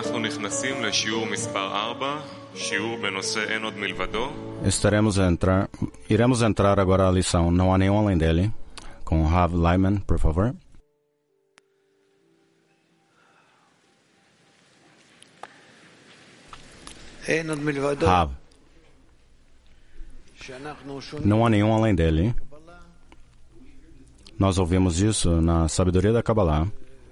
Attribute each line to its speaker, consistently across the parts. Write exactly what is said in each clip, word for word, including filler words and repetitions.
Speaker 1: Estaremos a entrar, iremos entrar agora à lição Não Há Nenhum Além Dele, com Rav Lyman, por favor. Rav, não há nenhum além dele. Nós ouvimos isso na sabedoria da Kabbalah.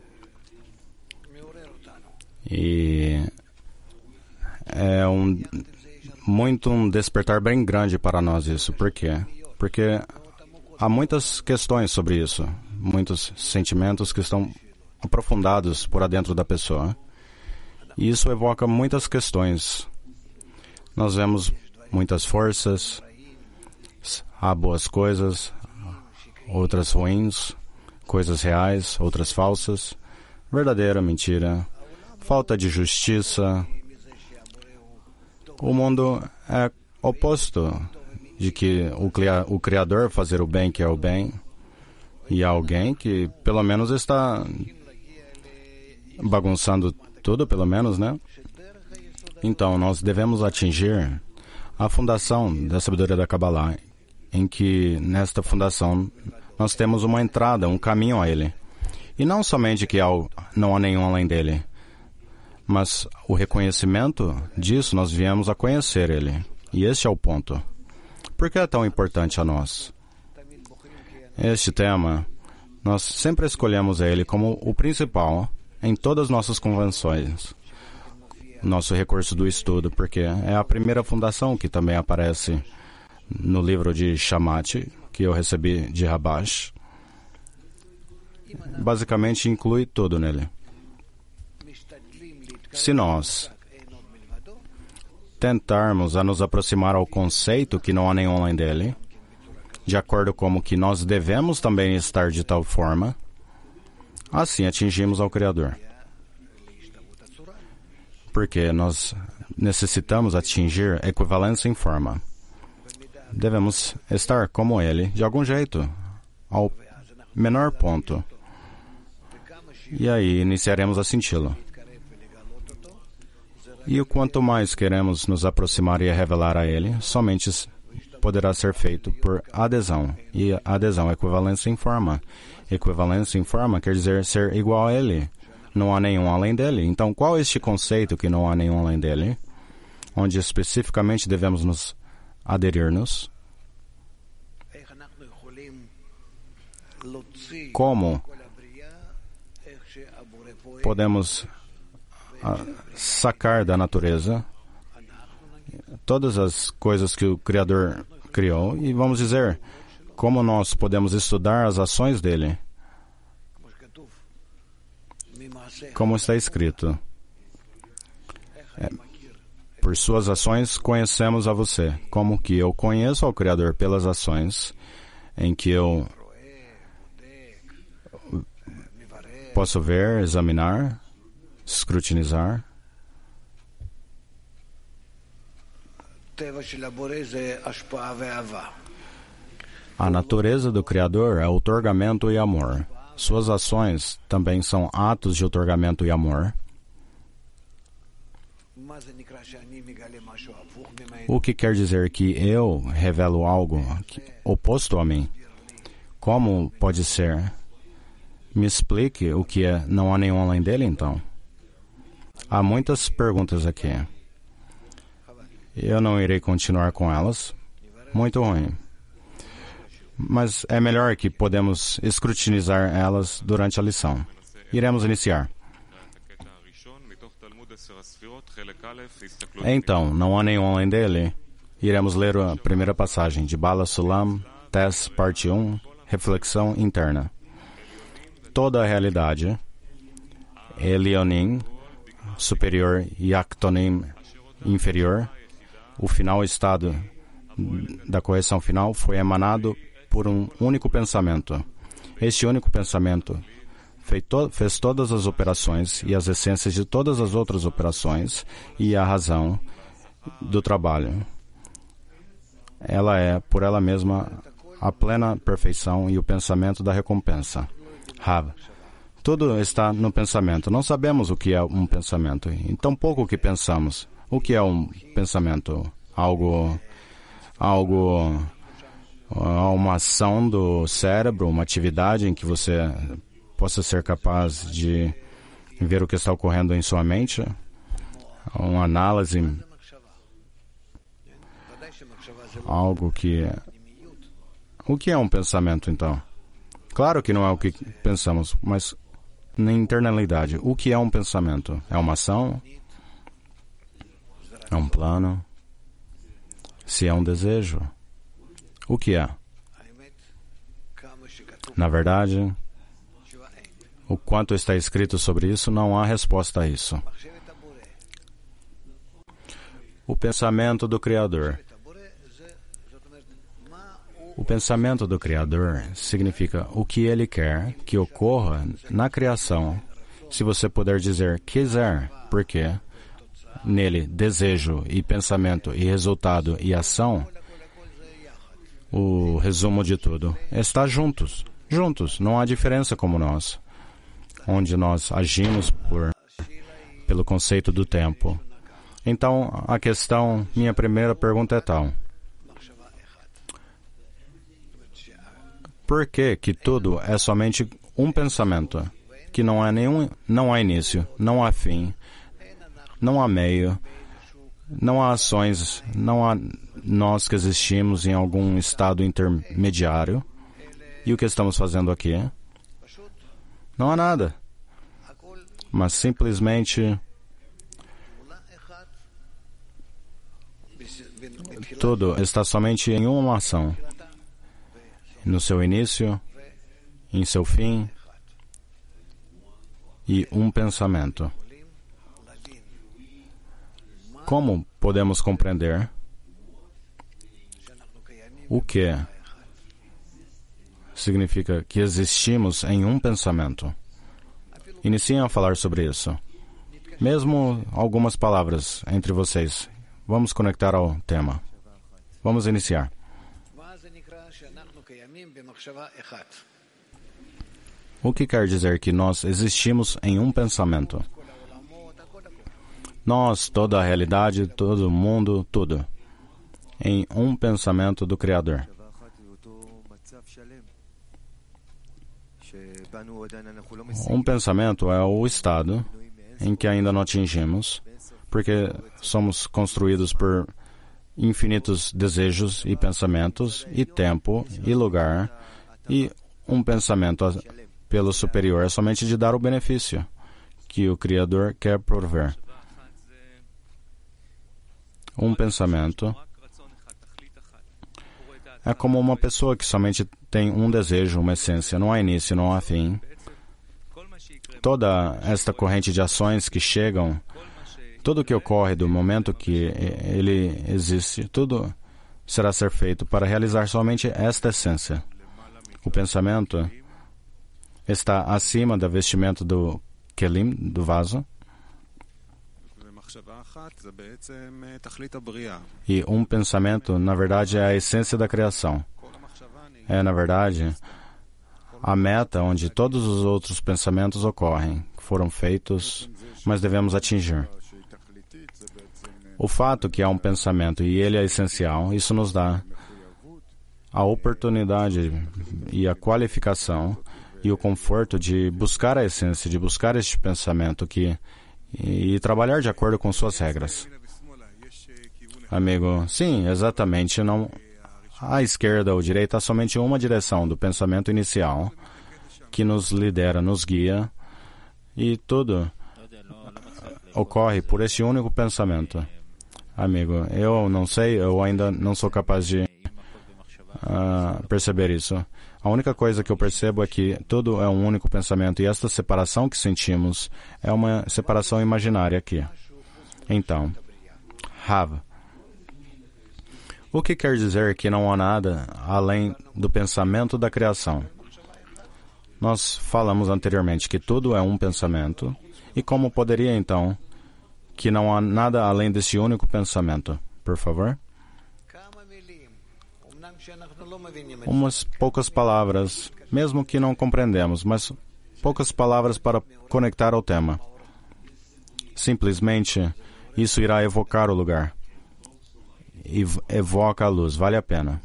Speaker 1: E é um, muito um despertar bem grande para nós isso. Por quê? Porque há muitas questões sobre isso, muitos sentimentos que estão aprofundados por adentro da pessoa. E isso evoca muitas questões. Nós vemos muitas forças, há boas coisas, outras ruins, coisas reais, outras falsas, verdadeira, mentira, falta de justiça. O mundo é oposto de que o, o Criador fazer o bem que é o bem, e há alguém que pelo menos está bagunçando tudo, pelo menos, né? Então, nós devemos atingir a fundação da sabedoria da Kabbalah, em que, nesta fundação, nós temos uma entrada, um caminho a ele. E não somente que há, não há nenhum além dele, mas o reconhecimento disso, nós viemos a conhecer ele. E este é o ponto. Por que é tão importante a nós? Este tema, nós sempre escolhemos ele como o principal em todas as nossas convenções. Nosso recurso do estudo, porque é a primeira fundação que também aparece no livro de Shammati, que eu recebi de Rabash. Basicamente inclui tudo nele. Se nós tentarmos a nos aproximar ao conceito que não há nenhum além dele, de acordo com que nós devemos também estar de tal forma, assim atingimos ao Criador. Porque nós necessitamos atingir equivalência em forma. Devemos estar como ele, de algum jeito, ao menor ponto. E aí iniciaremos a senti-lo. E o quanto mais queremos nos aproximar e revelar a ele, somente poderá ser feito por adesão. E adesão é equivalência em forma. Equivalência em forma quer dizer ser igual a ele. Não há nenhum além dele. Então, qual é este conceito que não há nenhum além dele? Onde especificamente devemos nos aderir-nos? Como podemos ah, sacar da natureza todas as coisas que o Criador criou e, vamos dizer, como nós podemos estudar as ações dele? Como está escrito, é, por suas ações conhecemos a você. Como que eu conheço ao Criador pelas ações em que eu posso ver, examinar, escrutinizar. A natureza do Criador é outorgamento e amor. Suas ações também são atos de outorgamento e amor. O que quer dizer que eu revelo algo oposto a mim? Como pode ser? Me explique o que é não há nenhum além dele, então. Há muitas perguntas aqui. Eu não irei continuar com elas. Muito ruim. Mas é melhor que podemos escrutinizar elas durante a lição. Iremos iniciar. Então, não há nenhum além dele. Iremos ler a primeira passagem de Bala Sulam, Tess, parte um, reflexão interna. Toda a realidade, Elionim, superior, e Aktonim, inferior, o final estado da correção final foi emanado por um único pensamento. Este único pensamento fez, to- fez todas as operações e as essências de todas as outras operações e a razão do trabalho. Ela é, por ela mesma, a plena perfeição e o pensamento da recompensa. Rav, Tudo está no pensamento. Não sabemos o que é um pensamento. E tão pouco que pensamos. O que é um pensamento? Algo, algo, uma ação do cérebro, uma atividade em que você possa ser capaz de ver o que está ocorrendo em sua mente? Uma análise, algo que... O que é um pensamento, então? Claro que não é o que pensamos, mas na internalidade. O que é um pensamento? É uma ação? É um plano? Se é um desejo? O que é? Na verdade, o quanto está escrito sobre isso, não há resposta a isso. O pensamento do Criador. O pensamento do Criador significa o que Ele quer que ocorra na criação, se você puder dizer quiser, porque nele desejo e pensamento e resultado e ação, o resumo de tudo está juntos, juntos, não há diferença como nós, onde nós agimos por, pelo conceito do tempo. Então, a questão, minha primeira pergunta é tal. Por que que tudo é somente um pensamento, que não há nenhum, não há início, não há fim, não há meio, não há ações, não há nós que existimos em algum estado intermediário? E o que estamos fazendo aqui? Não há nada, mas simplesmente tudo está somente em uma ação. No seu início, em seu fim, e um pensamento. Como podemos compreender o que significa que existimos em um pensamento? Iniciem a falar sobre isso. Mesmo algumas palavras entre vocês. Vamos conectar ao tema. Vamos iniciar. O que quer dizer que nós existimos em um pensamento? Nós, toda a realidade, todo o mundo, tudo, em um pensamento do Criador. Um pensamento é o estado em que ainda não atingimos, porque somos construídos por infinitos desejos e pensamentos, e tempo, e lugar, e um pensamento pelo superior é somente de dar o benefício que o Criador quer prover. Um pensamento é como uma pessoa que somente tem um desejo, uma essência, não há início, não há fim. Toda esta corrente de ações que chegam, tudo o que ocorre do momento que ele existe, tudo será ser feito para realizar somente esta essência. O pensamento está acima da vestimenta do kelim, do vaso. E um pensamento, na verdade, é a essência da criação. É, na verdade, a meta onde todos os outros pensamentos ocorrem, foram feitos, mas devemos atingir. O fato que há um pensamento e ele é essencial, isso nos dá a oportunidade e a qualificação e o conforto de buscar a essência, de buscar este pensamento que, e, e trabalhar de acordo com suas regras. Amigo, sim, exatamente. Não, à esquerda ou direita há somente uma direção do pensamento inicial que nos lidera, nos guia, e tudo ocorre por este único pensamento. Amigo, eu não sei, eu ainda não sou capaz de uh, perceber isso. A única coisa que eu percebo é que tudo é um único pensamento e esta separação que sentimos é uma separação imaginária aqui. Então, Rav, o que quer dizer que não há nada além do pensamento da criação? Nós falamos anteriormente que tudo é um pensamento, e como poderia então que não há nada além desse único pensamento? Por favor. Umas poucas palavras, mesmo que não compreendemos, mas poucas palavras para conectar ao tema. Simplesmente, isso irá evocar o lugar. E evoca a luz. Vale a pena.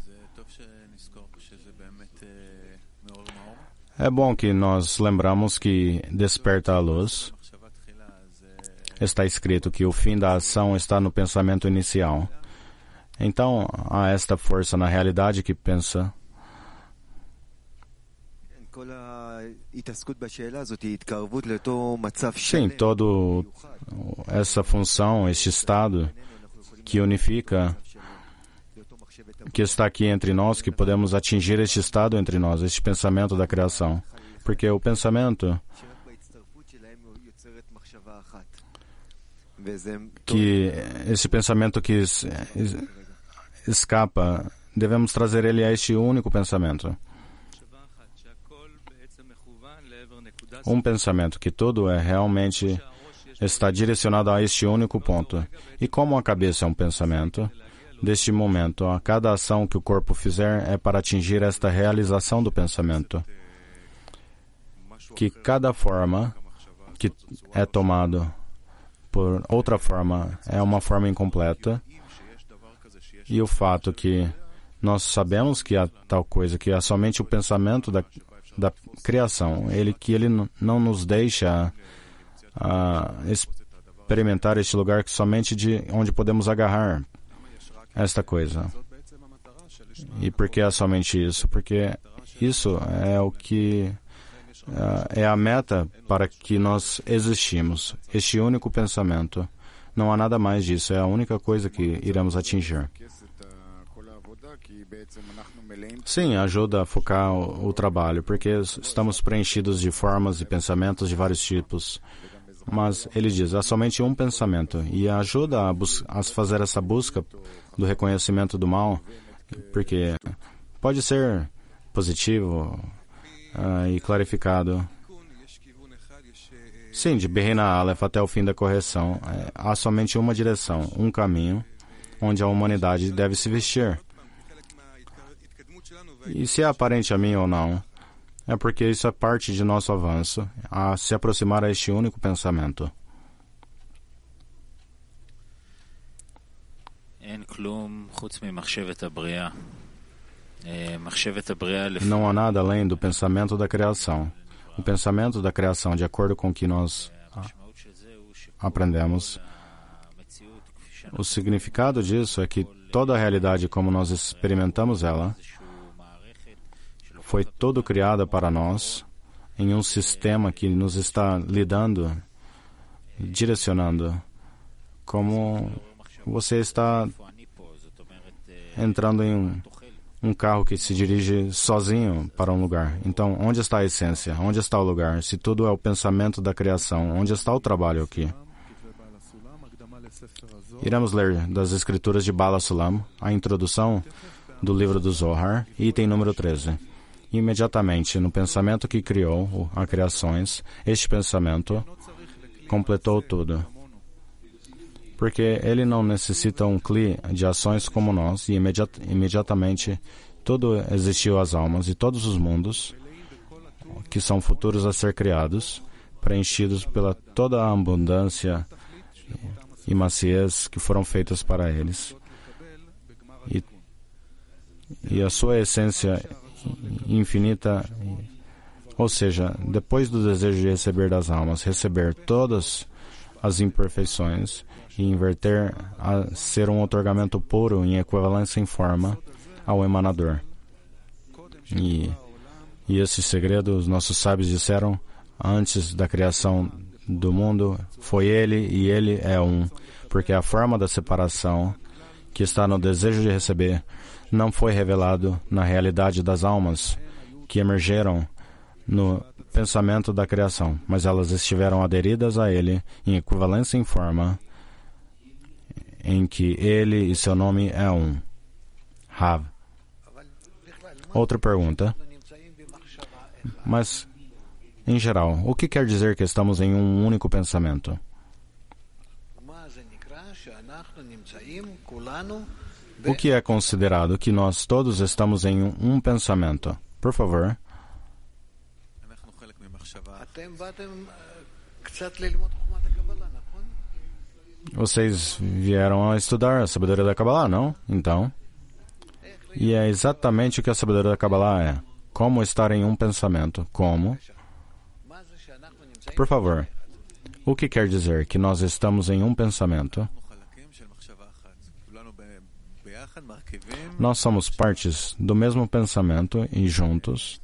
Speaker 1: É bom que nós lembramos que desperta a luz. Está escrito que o fim da ação está no pensamento inicial. Então, há esta força na realidade que pensa. Sim, toda essa função, este estado que unifica, que está aqui entre nós, que podemos atingir este estado entre nós, este pensamento da criação. Porque o pensamento que esse pensamento que escapa, devemos trazer ele a este único pensamento. Um pensamento que tudo é realmente está direcionado a este único ponto. E como a cabeça é um pensamento, deste momento, a cada ação que o corpo fizer é para atingir esta realização do pensamento. Que cada forma que é tomado por outra forma é uma forma incompleta. E o fato que nós sabemos que há tal coisa, que é somente o pensamento da, da criação, ele, que ele não nos deixa uh, experimentar este lugar que somente de onde podemos agarrar esta coisa. E por que é somente isso? Porque isso é o que uh, é a meta para que nós existimos. Este único pensamento. Não há nada mais disso. É a única coisa que iremos atingir. Sim, ajuda a focar o, o trabalho, porque estamos preenchidos de formas e pensamentos de vários tipos. Mas ele diz, há somente um pensamento, e ajuda a, bus- a fazer essa busca do reconhecimento do mal, porque pode ser positivo uh, e clarificado. Sim, de Behina Aleph até o fim da correção, é, há somente uma direção, um caminho, onde a humanidade deve se vestir. E se é aparente a mim ou não, é porque isso é parte de nosso avanço, a se aproximar a este único pensamento. Não há nada além do pensamento da criação. O pensamento da criação, de acordo com o que nós aprendemos, o significado disso é que toda a realidade como nós experimentamos ela foi todo criada para nós em um sistema que nos está lidando, direcionando, como você está entrando em um, um carro que se dirige sozinho para um lugar. Então, onde está a essência? Onde está o lugar? Se tudo é o pensamento da criação, onde está o trabalho aqui? Iremos ler das escrituras de Bala Sulam, a introdução do livro do Zohar, item número treze. Imediatamente, no pensamento que criou as criações, este pensamento completou tudo. Porque ele não necessita um cli de ações como nós, e imediat, imediatamente tudo existiu às almas e todos os mundos, que são futuros a ser criados, preenchidos pela toda a abundância e maciez que foram feitas para eles. E, e a sua essência infinita, ou seja, depois do desejo de receber das almas, receber todas as imperfeições e inverter a ser um otorgamento puro em equivalência em forma ao emanador. E, e esse segredo, os nossos sábios disseram, antes da criação do mundo, foi ele e ele é um, porque a forma da separação que está no desejo de receber não foi revelado na realidade das almas que emergeram no pensamento da criação, mas elas estiveram aderidas a ele em equivalência em forma em que ele e seu nome é um. Rav. Outra pergunta. Mas, em geral, o que quer dizer que estamos em um único pensamento? O que é considerado que nós todos estamos em um pensamento? Por favor. Vocês vieram a estudar a sabedoria da Kabbalah, não? Então, e é exatamente o que a sabedoria da Kabbalah é. Como estar em um pensamento. Como? Por favor, o que quer dizer que nós estamos em um pensamento? Nós somos partes do mesmo pensamento e juntos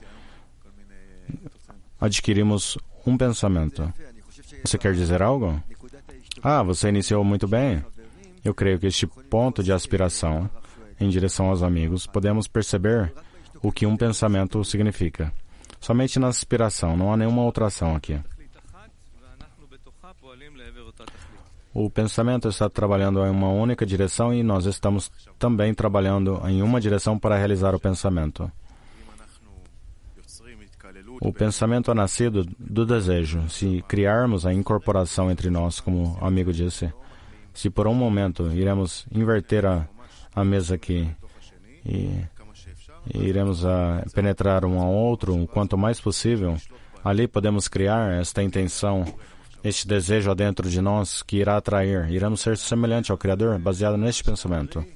Speaker 1: adquirimos um pensamento. Você quer dizer algo? Ah, você iniciou muito bem. Eu creio que este ponto de aspiração em direção aos amigos, podemos perceber o que um pensamento significa. Somente na aspiração, não há nenhuma outra ação aqui. O pensamento está trabalhando em uma única direção e nós estamos também trabalhando em uma direção para realizar o pensamento. O pensamento é nascido do desejo. Se criarmos a incorporação entre nós, como o amigo disse, se por um momento iremos inverter a, a mesa aqui e, e iremos a penetrar um ao outro o quanto mais possível, ali podemos criar esta intenção, este desejo dentro de nós que irá atrair. Iremos ser semelhantes ao Criador baseado neste pensamento.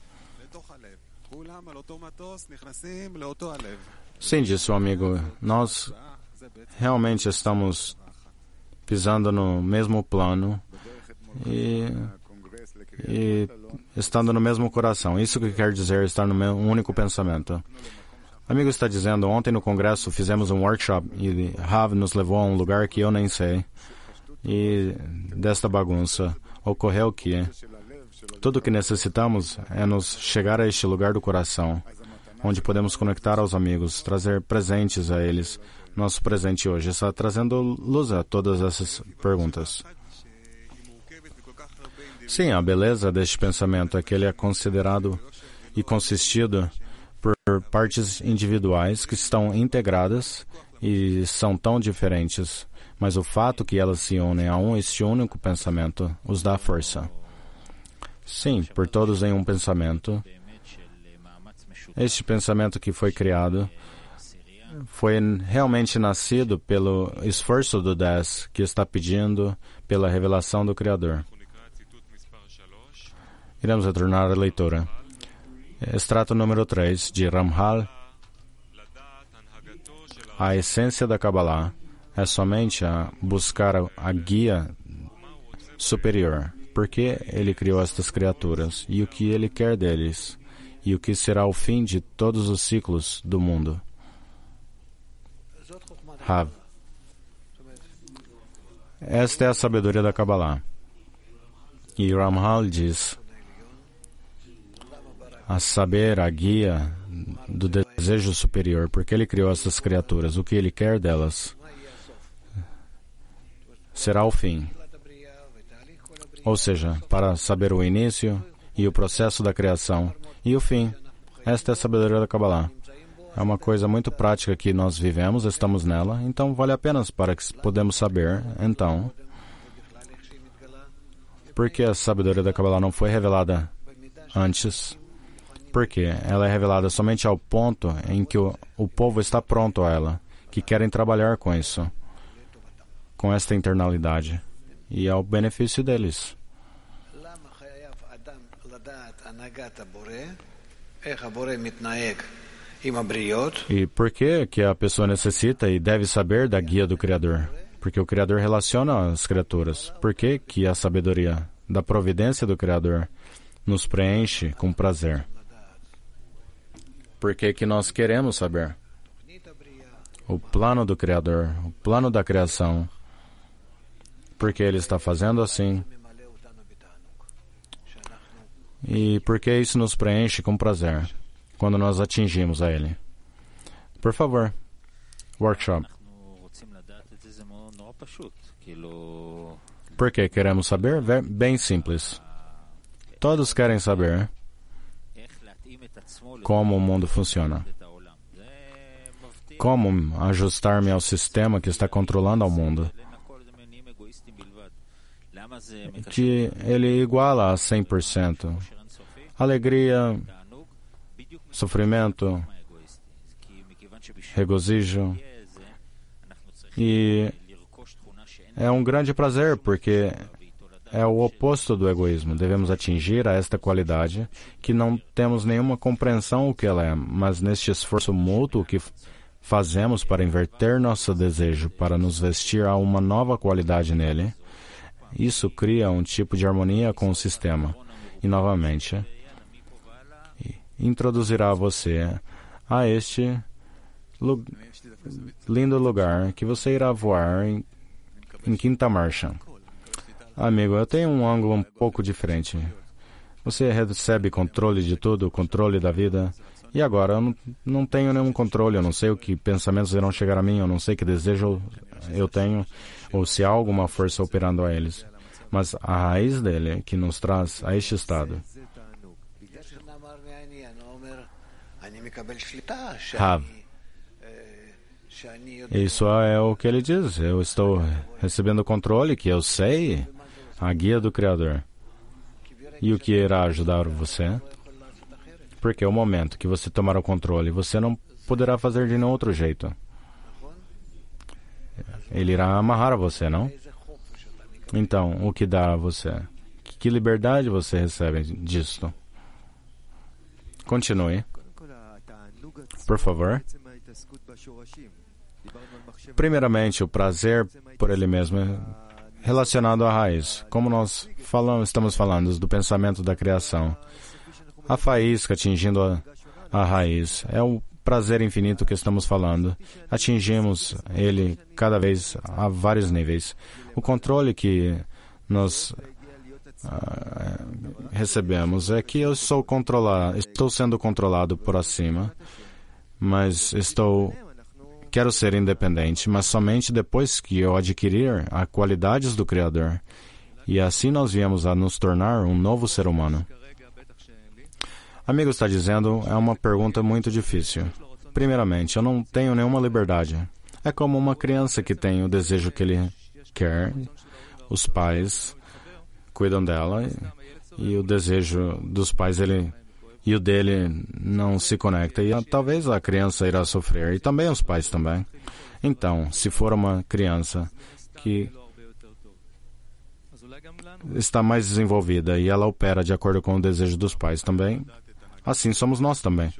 Speaker 1: Sim, disse o amigo, nós realmente estamos pisando no mesmo plano e, e estando no mesmo coração. Isso que quer dizer estar no mesmo, um único pensamento. O amigo está dizendo, ontem no congresso fizemos um workshop e Rav nos levou a um lugar que eu nem sei. E desta bagunça ocorreu que tudo o que necessitamos é nos chegar a este lugar do coração, onde podemos conectar aos amigos, trazer presentes a eles. Nosso presente hoje está trazendo luz a todas essas perguntas. Sim, a beleza deste pensamento é que ele é considerado e consistido por partes individuais que estão integradas e são tão diferentes, mas o fato que elas se unem a um este único pensamento os dá força. Sim, por todos em um pensamento. Este pensamento que foi criado foi realmente nascido pelo esforço do dez, que está pedindo pela revelação do Criador. Iremos retornar à leitura. Extrato número três, de Ramchal. A essência da Kabbalah é somente a buscar a, a guia superior. Por que ele criou estas criaturas e o que ele quer deles e o que será o fim de todos os ciclos do mundo. Rav. Esta é a sabedoria da Kabbalah. E Ramchal diz, a saber, a guia do desejo superior, porque ele criou essas criaturas, o que ele quer delas será o fim. Ou seja, para saber o início e o processo da criação e o fim. Esta é a sabedoria da Kabbalah. É uma coisa muito prática que nós vivemos, estamos nela, então vale a pena para que podemos saber, então, por que a sabedoria da Kabbalah não foi revelada antes? Porque ela é revelada somente ao ponto em que o, o povo está pronto a ela, que querem trabalhar com isso, com esta internalidade, e ao benefício deles. E por que que a pessoa necessita e deve saber da guia do Criador? Porque o Criador relaciona as criaturas. Por que que a sabedoria da providência do Criador nos preenche com prazer? Por que que nós queremos saber? O plano do Criador, o plano da criação. Porque Ele está fazendo assim. E porque isso nos preenche com prazer quando nós atingimos a Ele. Por favor, workshop. Por que queremos saber? Bem simples. Todos querem saber como o mundo funciona. Como ajustar-me ao sistema que está controlando o mundo. Que ele iguala a cem por cento. Alegria, sofrimento, regozijo. E é um grande prazer, porque é o oposto do egoísmo. Devemos atingir a esta qualidade que não temos nenhuma compreensão o que ela é, mas neste esforço mútuo que fazemos para inverter nosso desejo, para nos vestir a uma nova qualidade nele, isso cria um tipo de harmonia com o sistema. E, novamente, introduzirá você a este lu- lindo lugar que você irá voar em, em quinta marcha. Amigo, eu tenho um ângulo um pouco diferente. Você recebe controle de tudo, controle da vida. E agora, eu não, não tenho nenhum controle. Eu não sei o que pensamentos irão chegar a mim. Eu não sei que desejo eu tenho. Ou se há alguma força operando a eles. Mas a raiz dele que nos traz a este estado. Rav. Isso é o que ele diz. Eu estou recebendo controle, que eu sei a guia do Criador. E o que irá ajudar você? Porque o momento que você tomar o controle, você não poderá fazer de nenhum outro jeito. Ele irá amarrar você, não? Então, o que dá a você? Que liberdade você recebe disto? Continue. Por favor. Primeiramente, o prazer por ele mesmo é relacionado à raiz. Como nós falamos, estamos falando do pensamento da criação. A faísca atingindo a, a raiz é o prazer infinito que estamos falando. Atingimos ele cada vez a vários níveis. O controle que nós ah, recebemos é que eu sou controlado, estou sendo controlado por acima, mas estou quero ser independente, mas somente depois que eu adquirir as qualidades do Criador. E assim nós viemos a nos tornar um novo ser humano. Amigo está dizendo, é uma pergunta muito difícil. Primeiramente, eu não tenho nenhuma liberdade. É como uma criança que tem o desejo que ele quer, os pais cuidam dela, e, e o desejo dos pais, ele e o dele não se conecta, e talvez a criança irá sofrer, e também os pais também. Então, se for uma criança que está mais desenvolvida e ela opera de acordo com o desejo dos pais também, assim somos nós também.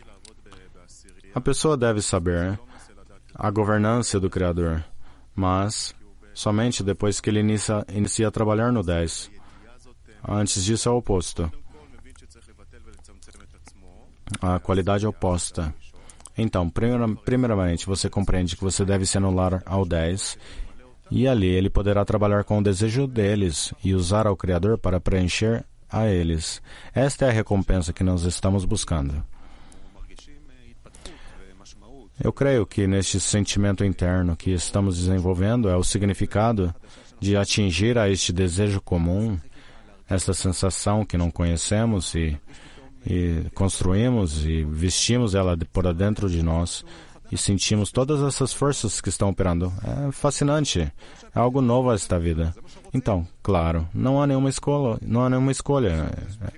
Speaker 1: A pessoa deve saber a governança do Criador, mas somente depois que ele inicia, inicia a trabalhar no dez. Antes disso é o oposto. A qualidade oposta. Então, primeiramente, você compreende que você deve se anular ao dez, e ali ele poderá trabalhar com o desejo deles e usar ao Criador para preencher a eles. Esta é a recompensa que nós estamos buscando. Eu creio que neste sentimento interno que estamos desenvolvendo é o significado de atingir a este desejo comum, essa sensação que não conhecemos e, e construímos e vestimos ela por dentro de nós e sentimos todas essas forças que estão operando. É fascinante. É algo novo a esta vida. Então, claro, não há nenhuma escolha. Não há nenhuma escolha.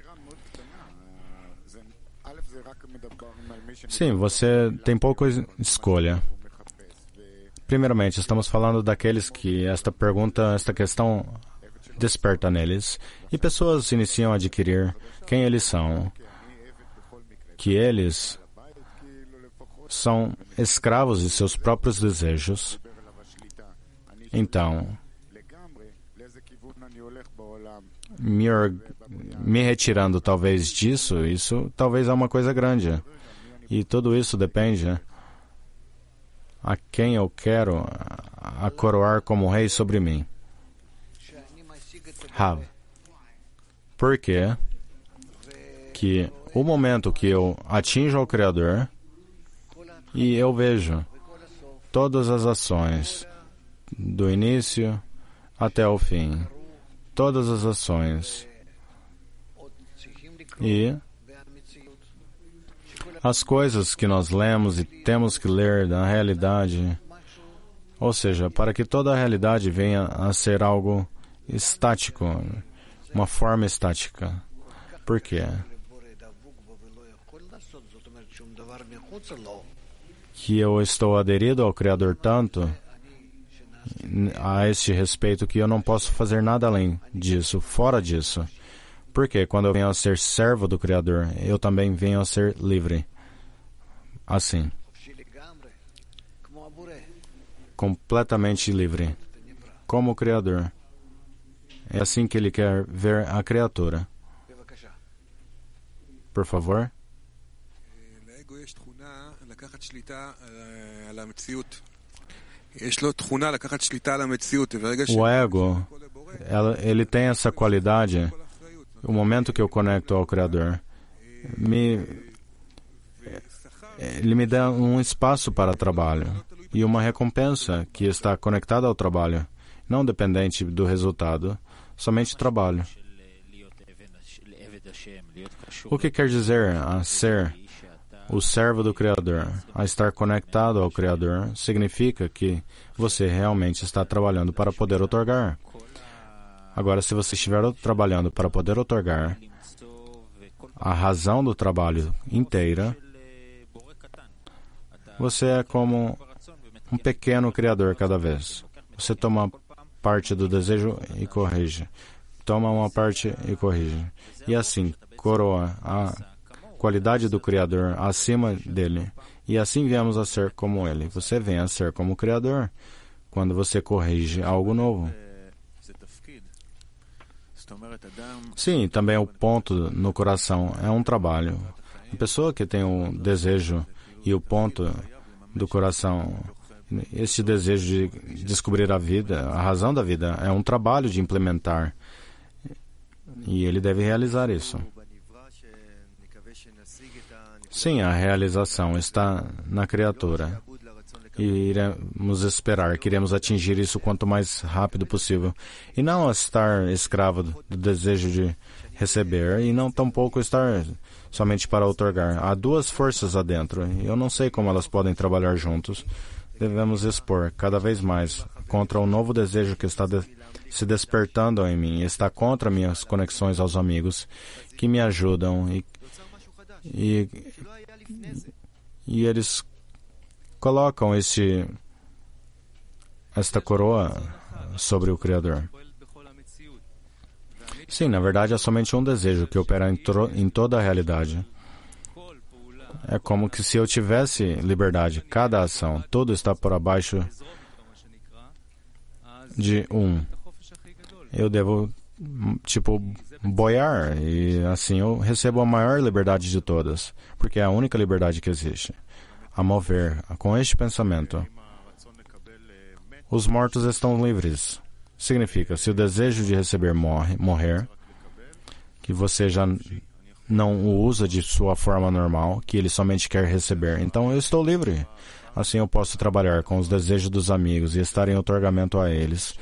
Speaker 1: Sim, você tem pouca escolha. Primeiramente, estamos falando daqueles que esta pergunta, esta questão desperta neles. E pessoas iniciam a adquirir quem eles são. Que eles são escravos de seus próprios desejos. Então, me, me retirando talvez disso, isso talvez é uma coisa grande. E tudo isso depende a quem eu quero a, a coroar como rei sobre mim. Rav. Por quê? Que o momento que eu atinjo ao Criador e eu vejo todas as ações, do início até o fim, todas as ações, e as coisas que nós lemos e temos que ler na realidade, ou seja, para que toda a realidade venha a ser algo estático, uma forma estática. Por quê? Que eu estou aderido ao Criador tanto a este respeito que eu não posso fazer nada além disso, fora disso. Porque quando eu venho a ser servo do Criador, eu também venho a ser livre. Assim. Completamente livre. Como o Criador. É assim que ele quer ver a criatura. Por favor. O ego, ela, ele tem essa qualidade. O momento que eu conecto ao Criador, me, ele me dá um espaço para trabalho e uma recompensa que está conectada ao trabalho, não dependente do resultado, somente trabalho. O que quer dizer a ser o servo do Criador? A estar conectado ao Criador significa que você realmente está trabalhando para poder otorgar. Agora, se você estiver trabalhando para poder otorgar, a razão do trabalho inteira, você é como um pequeno criador cada vez. Você toma parte do desejo e corrige. Toma uma parte e corrige. E assim, coroa a qualidade do Criador acima dele. E assim viemos a ser como ele. Você vem a ser como o Criador quando você corrige algo novo. Sim, também o ponto no coração é um trabalho. A pessoa que tem o desejo e o ponto do coração, este desejo de descobrir a vida, a razão da vida, é um trabalho de implementar. E ele deve realizar isso. Sim, a realização está na criatura. E iremos esperar, queremos atingir isso quanto mais rápido possível. E não estar escravo do desejo de receber, e não tampouco estar somente para outorgar. Há duas forças adentro, e eu não sei como elas podem trabalhar juntos. Devemos expor cada vez mais contra o novo desejo que está de, se despertando em mim, está contra minhas conexões aos amigos, que me ajudam, e, e, e eles colocam este, esta coroa sobre o Criador. Sim, na verdade é somente um desejo que opera em, tro, em toda a realidade. É como que se eu tivesse liberdade, cada ação, tudo está por abaixo de um. Eu devo, tipo, boiar, e assim eu recebo a maior liberdade de todas, porque é a única liberdade que existe. A mover com este pensamento. Os mortos estão livres. Significa, se o desejo de receber morre, morrer, que você já não o usa de sua forma normal, que ele somente quer receber, então eu estou livre. Assim eu posso trabalhar com os desejos dos amigos e estar em outorgamento a eles.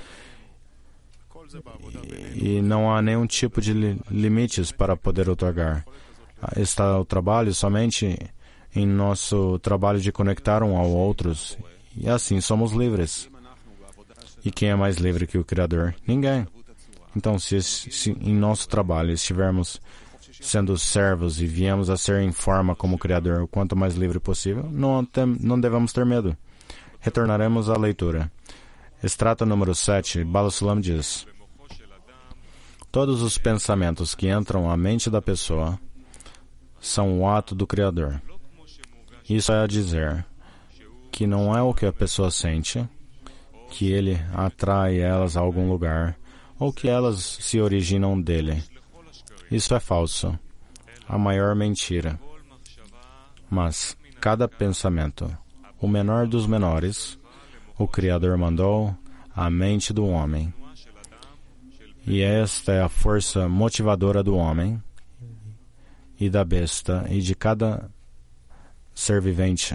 Speaker 1: E, e não há nenhum tipo de li, limites para poder outorgar. Está o trabalho somente em nosso trabalho de conectar um ao outros, e assim somos livres. E quem é mais livre que o Criador? Ninguém. Então, se, se em nosso trabalho estivermos sendo servos e viemos a ser em forma como o Criador, o quanto mais livre possível, não, tem, não devemos ter medo. Retornaremos à leitura. Extrato número sete, Bala Sulam diz: todos os pensamentos que entram à mente da pessoa são o ato do Criador. Isso é a dizer que não é o que a pessoa sente, que ele atrai elas a algum lugar, ou que elas se originam dele. Isso é falso, a maior mentira. Mas cada pensamento, o menor dos menores, o Criador mandou à mente do homem. E esta é a força motivadora do homem e da besta e de cada ser vivente.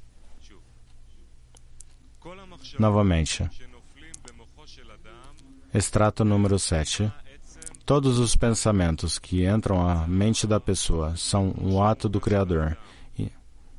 Speaker 1: Novamente, extrato número sete. Todos os pensamentos que entram à mente da pessoa são um ato do Criador. E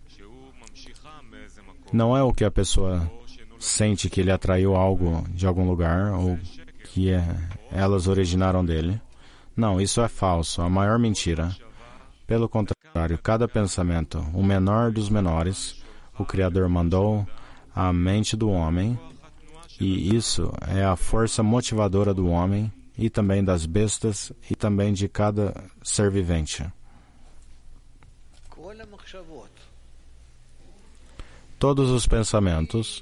Speaker 1: não é o que a pessoa sente que ele atraiu algo de algum lugar ou que é, elas originaram dele. Não, isso é falso, a maior mentira. Pelo contrário, cada pensamento, o menor dos menores, o Criador mandou à mente do homem E isso é a força motivadora do homem e também das bestas e também de cada ser vivente. Todos os pensamentos,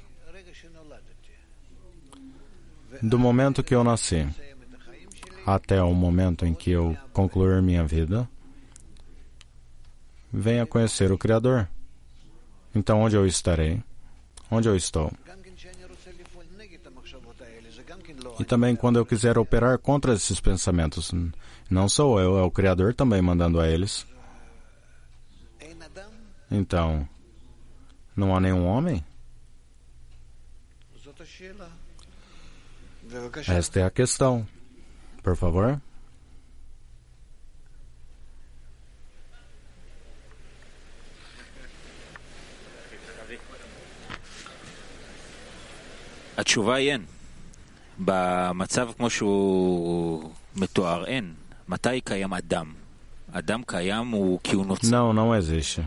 Speaker 1: do momento que eu nasci até o momento em que eu concluir minha vida, venha conhecer o Criador. Então, onde eu estarei? Onde eu estou? E também quando eu quiser operar contra esses pensamentos, não sou eu, é o Criador também mandando a eles. Então, não há nenhum homem? Esta é a questão. Por favor.
Speaker 2: התשובה היא אין. במצב כמו שהוא מתואר אין. מתי קיים אדם? אדם קיים הוא כי הוא נוצר.
Speaker 1: Não, não existe.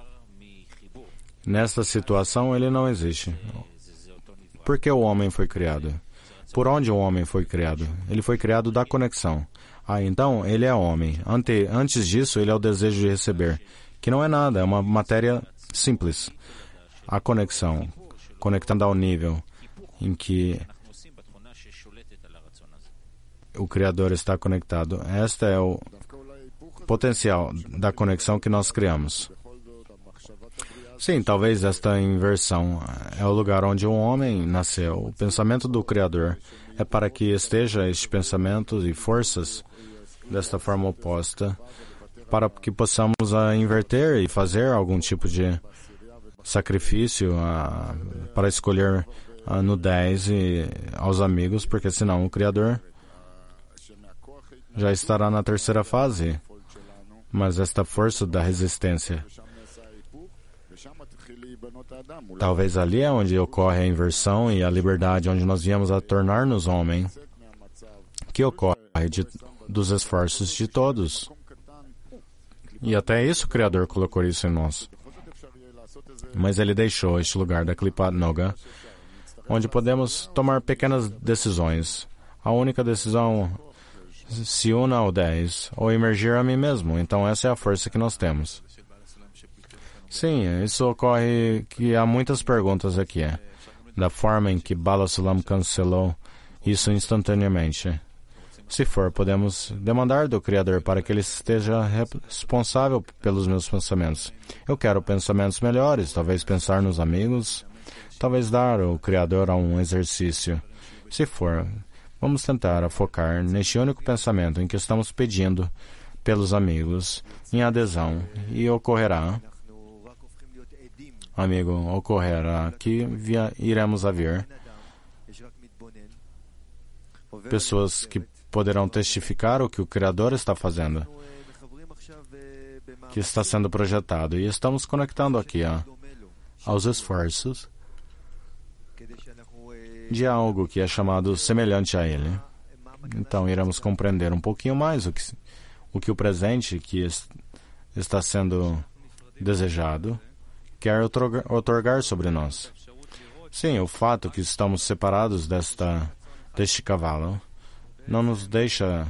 Speaker 1: Nesta situação ele não existe. Por que o homem foi criado? Por onde o homem foi criado? Ele foi criado da conexão. Ah, então ele é homem. Ante, antes disso, ele é o desejo de receber, que não é nada, é uma matéria simples. A conexão, conectando ao nível em que o Criador está conectado. Este é o potencial da conexão que nós criamos. Sim, talvez esta inversão é o lugar onde o homem nasceu. O pensamento do Criador é para que esteja este pensamento e forças desta forma oposta, para que possamos a inverter e fazer algum tipo de sacrifício a, para escolher a nudez e aos amigos, porque senão o Criador já estará na terceira fase. Mas esta força da resistência, talvez ali é onde ocorre a inversão e a liberdade, onde nós viemos a tornar-nos homem, que ocorre de, dos esforços de todos. E até isso o Criador colocou isso em nós. Mas ele deixou este lugar da Klipat Noga, onde podemos tomar pequenas decisões. A única decisão, se una ao dez, ou emergir a mim mesmo. Então essa é a força que nós temos. Sim, isso ocorre que há muitas perguntas aqui, é, da forma em que Bala Sulam cancelou isso instantaneamente. Se for, podemos demandar do Criador para que ele esteja responsável pelos meus pensamentos. Eu quero pensamentos melhores, talvez pensar nos amigos, talvez dar ao Criador a um exercício. Se for, vamos tentar focar neste único pensamento em que estamos pedindo pelos amigos, em adesão, e ocorrerá, amigo, ocorrerá que via, iremos a ver pessoas que poderão testificar o que o Criador está fazendo, que está sendo projetado. E estamos conectando aqui ó, aos esforços de algo que é chamado semelhante a ele. Então, iremos compreender um pouquinho mais o que o, que o presente que est, está sendo desejado quer otorgar, otorgar sobre nós. Sim, o fato que estamos separados desta, deste cavalo não nos deixa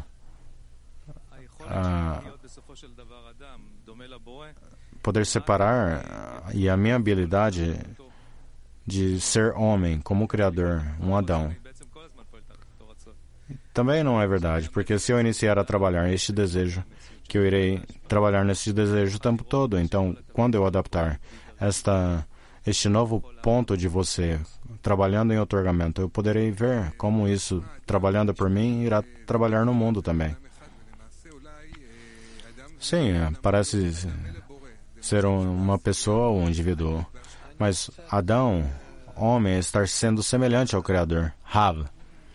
Speaker 1: ah, poder separar, e a minha habilidade de ser homem como Criador, um Adão, também não é verdade, porque se eu iniciar a trabalhar este desejo, que eu irei trabalhar nesse desejo o tempo todo, então quando eu adaptar esta, este novo ponto de você trabalhando em otorgamento, eu poderei ver como isso, trabalhando por mim, irá trabalhar no mundo também. Sim, parece ser uma pessoa ou um indivíduo, mas Adão, homem, é estar sendo semelhante ao Criador. Hav.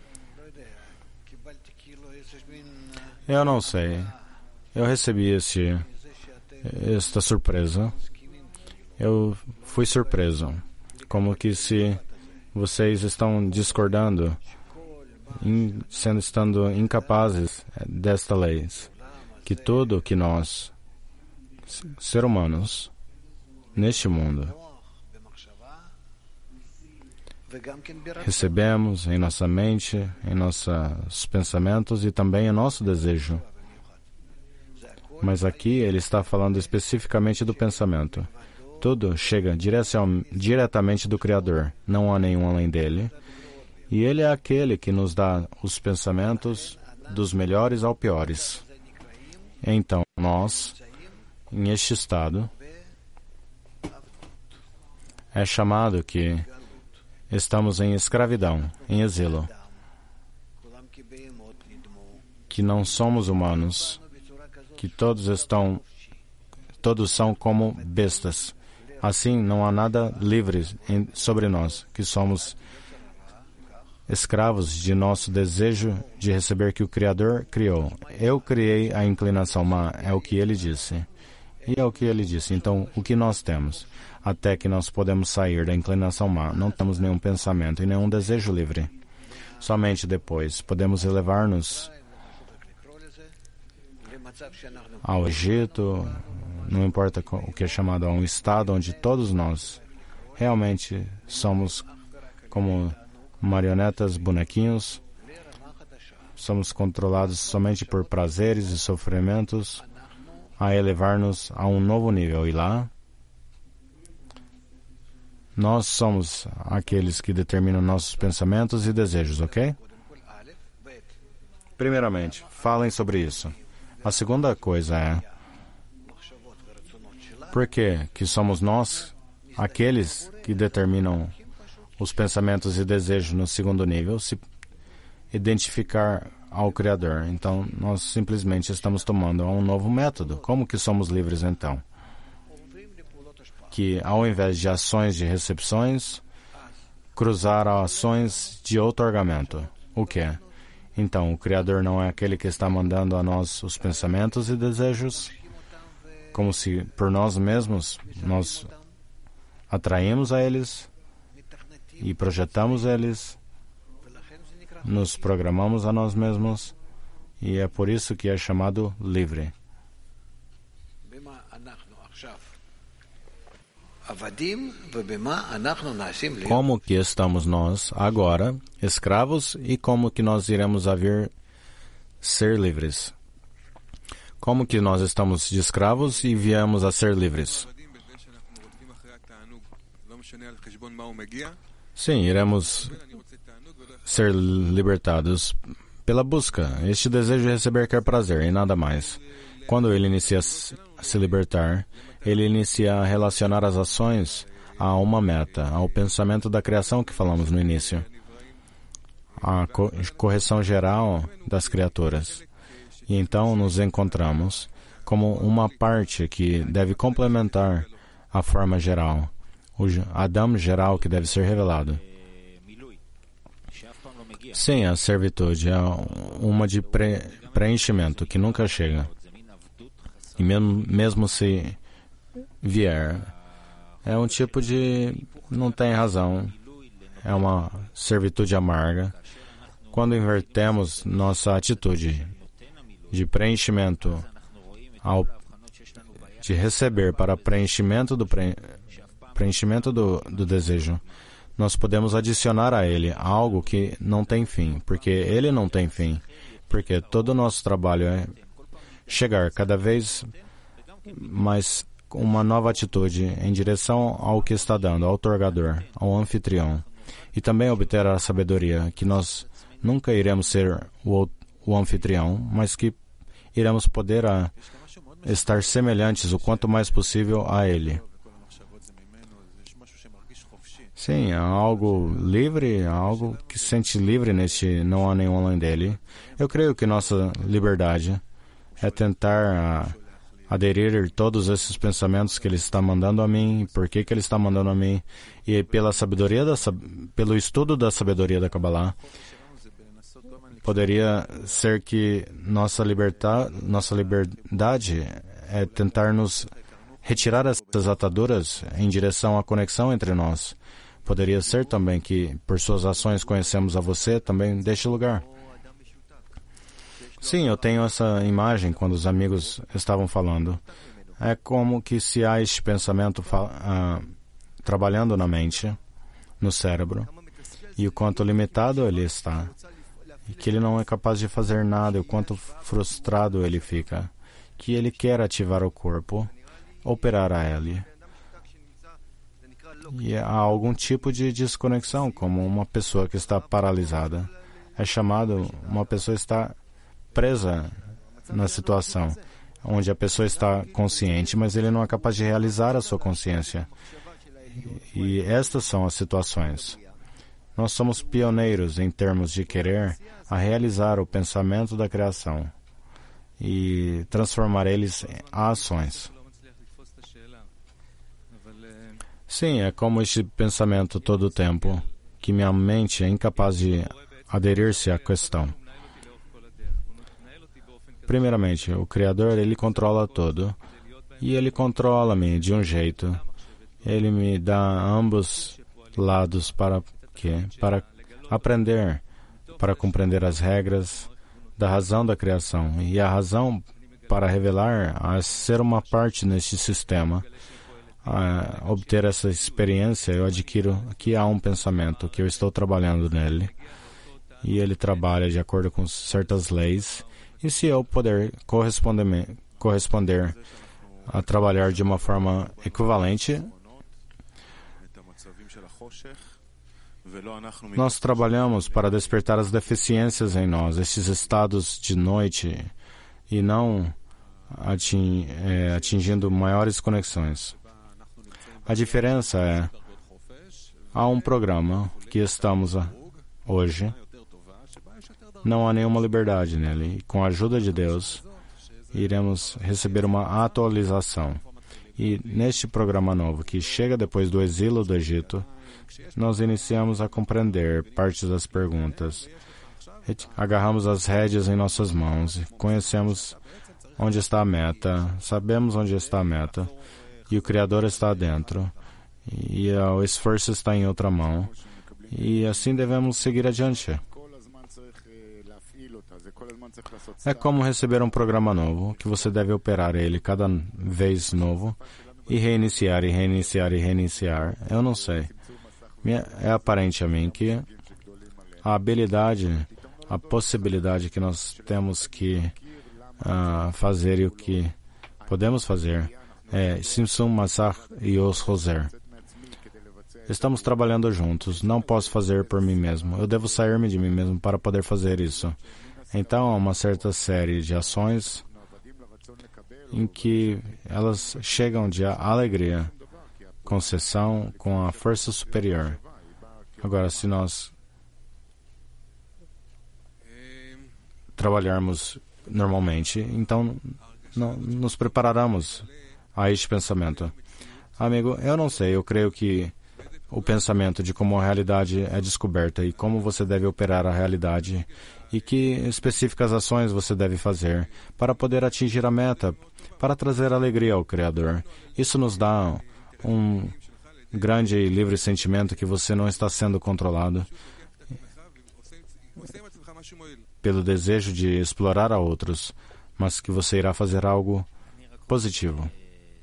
Speaker 1: Eu não sei. Eu recebi este, esta surpresa. Eu fui surpreso. Como que se vocês estão discordando, in, sendo estando incapazes desta lei, que tudo que nós, seres humanos, neste mundo, recebemos em nossa mente, em nossos pensamentos e também em nosso desejo. Mas aqui ele está falando especificamente do pensamento. Tudo chega diretamente do Criador. Não há nenhum além dele. E ele é aquele que nos dá os pensamentos dos melhores ao piores. Então, nós, em este estado, é chamado que estamos em escravidão, em exílio, que não somos humanos, que todos estão, todos são como bestas. Assim, não há nada livre em, sobre nós, que somos escravos de nosso desejo de receber que o Criador criou. Eu criei a inclinação má, é o que ele disse. E é o que ele disse. Então, o que nós temos? Até que nós podemos sair da inclinação má, não temos nenhum pensamento e nenhum desejo livre. Somente depois podemos elevar-nos ao Egito, não importa o que é chamado, a um estado onde todos nós realmente somos como marionetas, bonequinhos, somos controlados somente por prazeres e sofrimentos, a elevar-nos a um novo nível. E lá, nós somos aqueles que determinam nossos pensamentos e desejos, ok? Primeiramente, falem sobre isso. A segunda coisa é, por que que somos nós aqueles que determinam os pensamentos e desejos no segundo nível, se identificar ao Criador? Então, nós simplesmente estamos tomando um novo método. Como que somos livres, então? Que, ao invés de ações de recepções, cruzar a ações de outorgamento. O que é? Então, o Criador não é aquele que está mandando a nós os pensamentos e desejos, como se por nós mesmos nós atraímos a eles e projetamos eles, nos programamos a nós mesmos, e é por isso que é chamado livre. Como que estamos nós agora, escravos, e como que nós iremos a vir ser livres? Como que nós estamos de escravos e viemos a ser livres? Sim, iremos ser libertados pela busca. Este desejo de receber quer prazer e nada mais. Quando ele inicia a se libertar, ele inicia a relacionar as ações a uma meta, ao pensamento da criação que falamos no início, a co- correção geral das criaturas. E então nos encontramos como uma parte que deve complementar a forma geral, o Adam geral que deve ser revelado. Sim, a servitude é uma de pre- preenchimento que nunca chega. E mesmo, mesmo se vier, é um tipo de... não tem razão. É uma servitude amarga. Quando invertemos nossa atitude de preenchimento ao, de receber para preenchimento do pre, preenchimento do, do desejo, nós podemos adicionar a ele algo que não tem fim, porque ele não tem fim, porque todo o nosso trabalho é chegar cada vez mais uma nova atitude em direção ao que está dando, ao outorgador, ao anfitrião, e também obter a sabedoria, que nós nunca iremos ser o, o anfitrião, mas que iremos poder a, estar semelhantes o quanto mais possível a ele. Sim, há algo livre, há algo que se sente livre neste não há nenhum além dele. Eu creio que nossa liberdade é tentar a, aderir a todos esses pensamentos que ele está mandando a mim, por que que ele está mandando a mim, e pela sabedoria da, pelo estudo da sabedoria da Kabbalah, poderia ser que nossa, liberta, nossa liberdade é tentar nos retirar essas ataduras em direção à conexão entre nós. Poderia ser também que, por suas ações, conhecemos a você, também deste lugar. Sim, eu tenho essa imagem quando os amigos estavam falando. É como que se há este pensamento uh, trabalhando na mente, no cérebro, e o quanto limitado ele está, e que ele não é capaz de fazer nada, e o quanto frustrado ele fica, que ele quer ativar o corpo, operar a ele. E há algum tipo de desconexão, como uma pessoa que está paralisada. É chamado, uma pessoa está presa na situação, onde a pessoa está consciente, mas ele não é capaz de realizar a sua consciência. E estas são as situações. Nós somos pioneiros em termos de querer a realizar o pensamento da criação e transformar eles em ações. Sim, é como este pensamento todo o tempo, que minha mente é incapaz de aderir-se à questão. Primeiramente, o Criador, ele controla tudo, e ele controla-me de um jeito. Ele me dá ambos lados para quê? Para aprender, para compreender as regras da razão da criação. E a razão para revelar a ser uma parte neste sistema, a obter essa experiência, eu adquiro que há um pensamento, que eu estou trabalhando nele, e ele trabalha de acordo com certas leis, e se eu puder corresponder, corresponder a trabalhar de uma forma equivalente, nós trabalhamos para despertar as deficiências em nós, esses estados de noite, e não ating, é, atingindo maiores conexões. A diferença é, há um programa que estamos hoje, não há nenhuma liberdade nele, e com a ajuda de Deus, iremos receber uma atualização. E neste programa novo, que chega depois do exílio do Egito, nós iniciamos a compreender partes das perguntas. Agarramos as rédeas em nossas mãos, conhecemos onde está a meta, sabemos onde está a meta, e o Criador está dentro, e o esforço está em outra mão, e assim devemos seguir adiante. É como receber um programa novo, que você deve operar ele cada vez novo, e reiniciar, e reiniciar, e reiniciar. Eu não sei. É aparente a mim que a habilidade, a possibilidade que nós temos que uh, fazer e o que podemos fazer é Simsum Massach e Os Roser. Estamos trabalhando juntos. Não posso fazer por mim mesmo. Eu devo sair-me de mim mesmo para poder fazer isso. Então, há uma certa série de ações em que elas chegam de alegria, concessão com a força superior. Agora, se nós trabalharmos normalmente, então não, nos prepararemos a este pensamento. Amigo, eu não sei, eu creio que o pensamento de como a realidade é descoberta e como você deve operar a realidade e que específicas ações você deve fazer para poder atingir a meta, para trazer alegria ao Criador. Isso nos dá um grande e livre sentimento que você não está sendo controlado pelo desejo de explorar a outros, mas que você irá fazer algo positivo.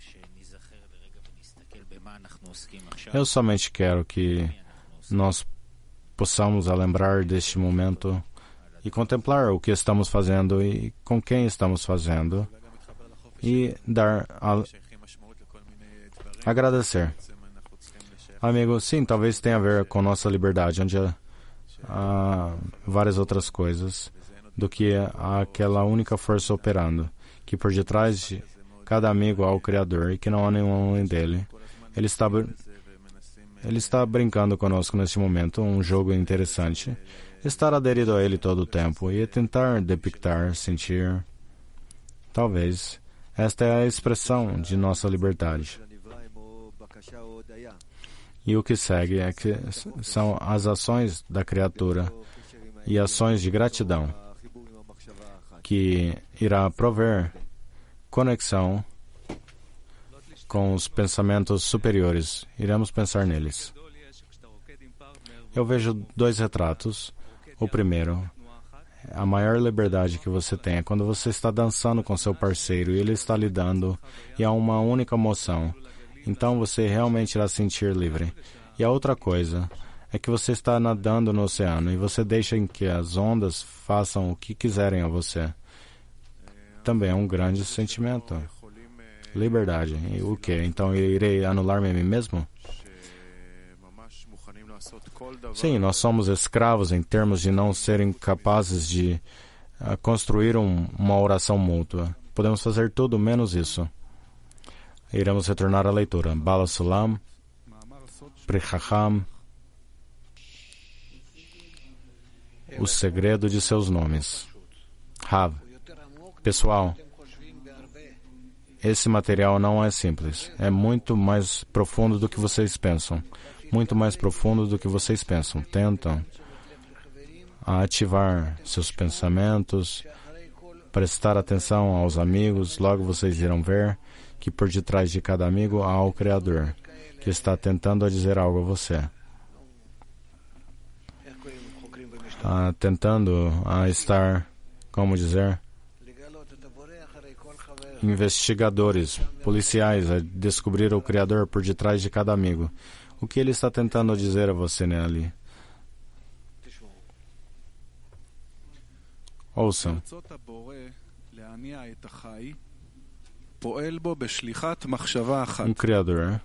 Speaker 1: Eu somente quero que nós possamos lembrar deste momento e contemplar o que estamos fazendo e com quem estamos fazendo e dar a... agradecer. Amigo, sim, talvez tenha a ver com nossa liberdade, onde há várias outras coisas do que aquela única força operando, que por detrás de cada amigo há o Criador e que não há nenhum além dele. Ele está, ele está brincando conosco neste momento, um jogo interessante. Estar aderido a ele todo o tempo e tentar depictar, sentir. Talvez esta é a expressão de nossa liberdade. E o que segue é que são as ações da criatura e ações de gratidão que irá prover conexão com os pensamentos superiores. Iremos pensar neles. Eu vejo dois retratos. O primeiro, a maior liberdade que você tem é quando você está dançando com seu parceiro e ele está lhe dando e há uma única moção. Então você realmente irá sentir livre. E a outra coisa é que você está nadando no oceano e você deixa que as ondas façam o que quiserem a você. Também é um grande sentimento. Liberdade. E o quê? Então eu irei anular-me a mim mesmo? Sim, nós somos escravos em termos de não serem capazes de uh, construir um, uma oração mútua. Podemos fazer tudo menos isso. Iremos retornar à leitura. Bala Sulam, Pri Chacham, o segredo de seus nomes. Rav. Pessoal, esse material não é simples. É muito mais profundo do que vocês pensam. Muito mais profundo do que vocês pensam. Tentam ativar seus pensamentos, prestar atenção aos amigos. Logo vocês irão ver que por detrás de cada amigo há o Criador, que está tentando dizer algo a você. Ah, tentando ah, estar, como dizer, investigadores, policiais, a descobrir o Criador por detrás de cada amigo. O que ele está tentando dizer a você, né, ali? Ouçam. Um Criador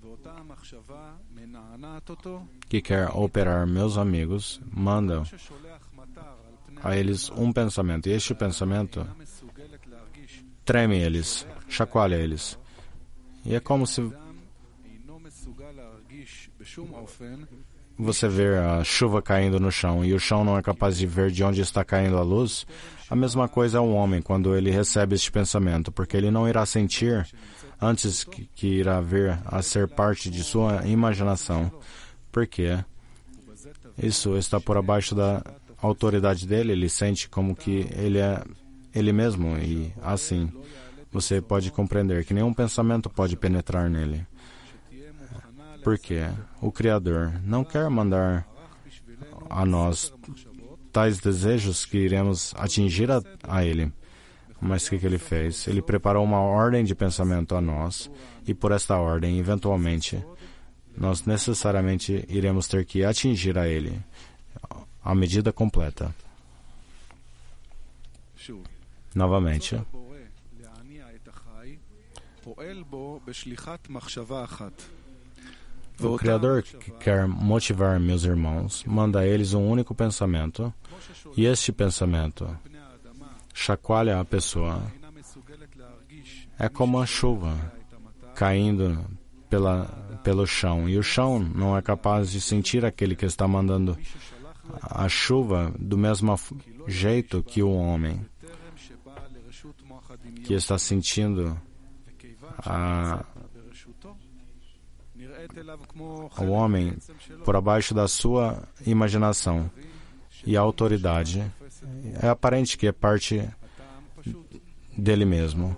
Speaker 1: que quer operar meus amigos, manda a eles um pensamento. E este pensamento treme eles, chacoalha eles. E é como se você vê a chuva caindo no chão e o chão não é capaz de ver de onde está caindo a luz. A mesma coisa é um homem quando ele recebe este pensamento, porque ele não irá sentir antes que, que irá vir a ser parte de sua imaginação. Porque isso está por abaixo da autoridade dele, ele sente como que ele é ele mesmo e assim você pode compreender que nenhum pensamento pode penetrar nele. Porque o Criador não quer mandar a nós tais desejos que iremos atingir a, a Ele. Mas o que, que Ele fez? Ele preparou uma ordem de pensamento a nós, e por esta ordem, eventualmente, nós necessariamente iremos ter que atingir a Ele, a medida completa. Novamente. O Criador que quer motivar meus irmãos, manda a eles um único pensamento, e este pensamento chacoalha a pessoa. É como a chuva caindo pela, pelo chão, e o chão não é capaz de sentir aquele que está mandando a chuva do mesmo jeito que o homem, que está sentindo a o homem por abaixo da sua imaginação e a autoridade. É aparente que é parte dele mesmo.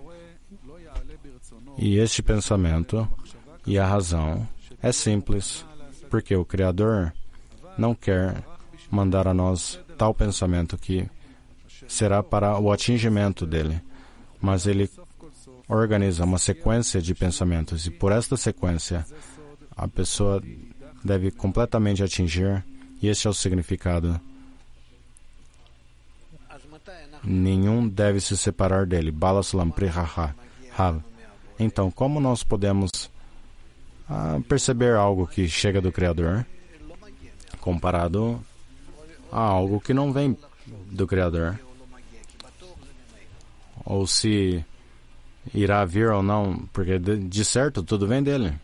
Speaker 1: E este pensamento e a razão é simples, porque o Criador não quer mandar a nós tal pensamento que será para o atingimento dele, mas ele organiza uma sequência de pensamentos, e por esta sequência a pessoa deve completamente atingir, e este é o significado. Nenhum deve se separar dele. Bala Sulam Pri Chacham. Então, como nós podemos ah, perceber algo que chega do Criador comparado a algo que não vem do Criador? Ou se irá vir ou não, porque de, de certo tudo vem dele.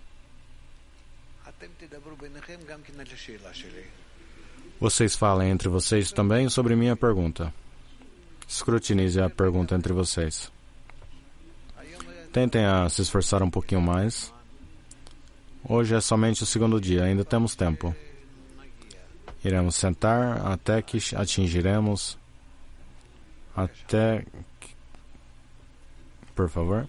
Speaker 1: Vocês falem entre vocês também sobre minha pergunta. Escrutinize a pergunta entre vocês. Tentem a se esforçar um pouquinho mais. Hoje é somente o segundo dia, ainda temos tempo. Iremos sentar até que atingiremos, até que... Por favor.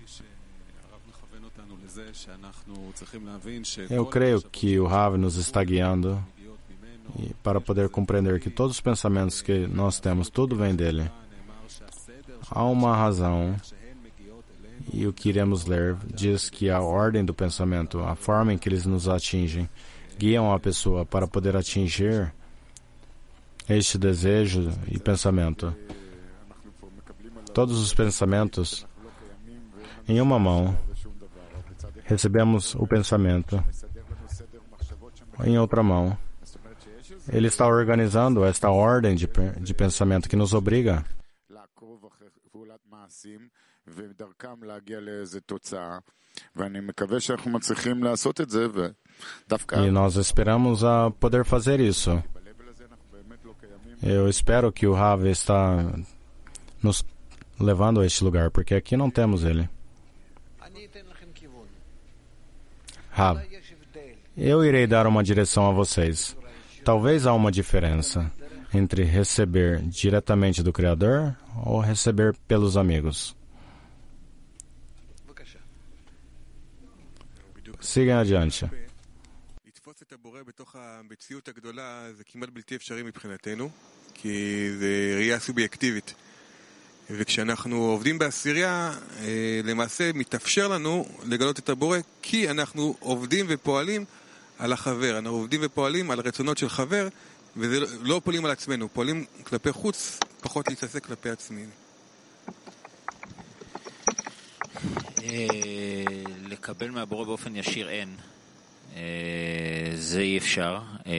Speaker 1: Eu creio que o Rav nos está guiando e para poder compreender que todos os pensamentos que nós temos, tudo vem dele. Há uma razão, e o que iremos ler diz que a ordem do pensamento, a forma em que eles nos atingem, guiam a pessoa para poder atingir este desejo e pensamento. Todos os pensamentos em uma mão. Recebemos o pensamento em outra mão. Ele está organizando esta ordem de, de pensamento que nos obriga e nós esperamos a poder fazer isso. Eu espero que o Rav está nos levando a este lugar, porque aqui não temos ele. Rav, eu irei dar uma direção a vocês. Talvez há uma diferença entre receber diretamente do Criador ou receber pelos amigos. Sigam adiante.
Speaker 3: לתפוס את הבורא בתוך המציאות הגדולה זה כמעט בלתי אפשרי מבחינתנו, כי זה ראייה סובייקטיבית. וכשאנחנו עובדים בעשירייה, למעשה מתאפשר לנו לגלות את הבורא, כי אנחנו עובדים ופועלים על החבר. אנחנו עובדים ופועלים על הרצונות של חבר, וזה לא פועלים על עצמנו, פועלים כלפי חוץ, פחות להתעסק כלפי עצמנו.
Speaker 2: לקבל מהבורא באופן ישיר אין. זה אי אפשר.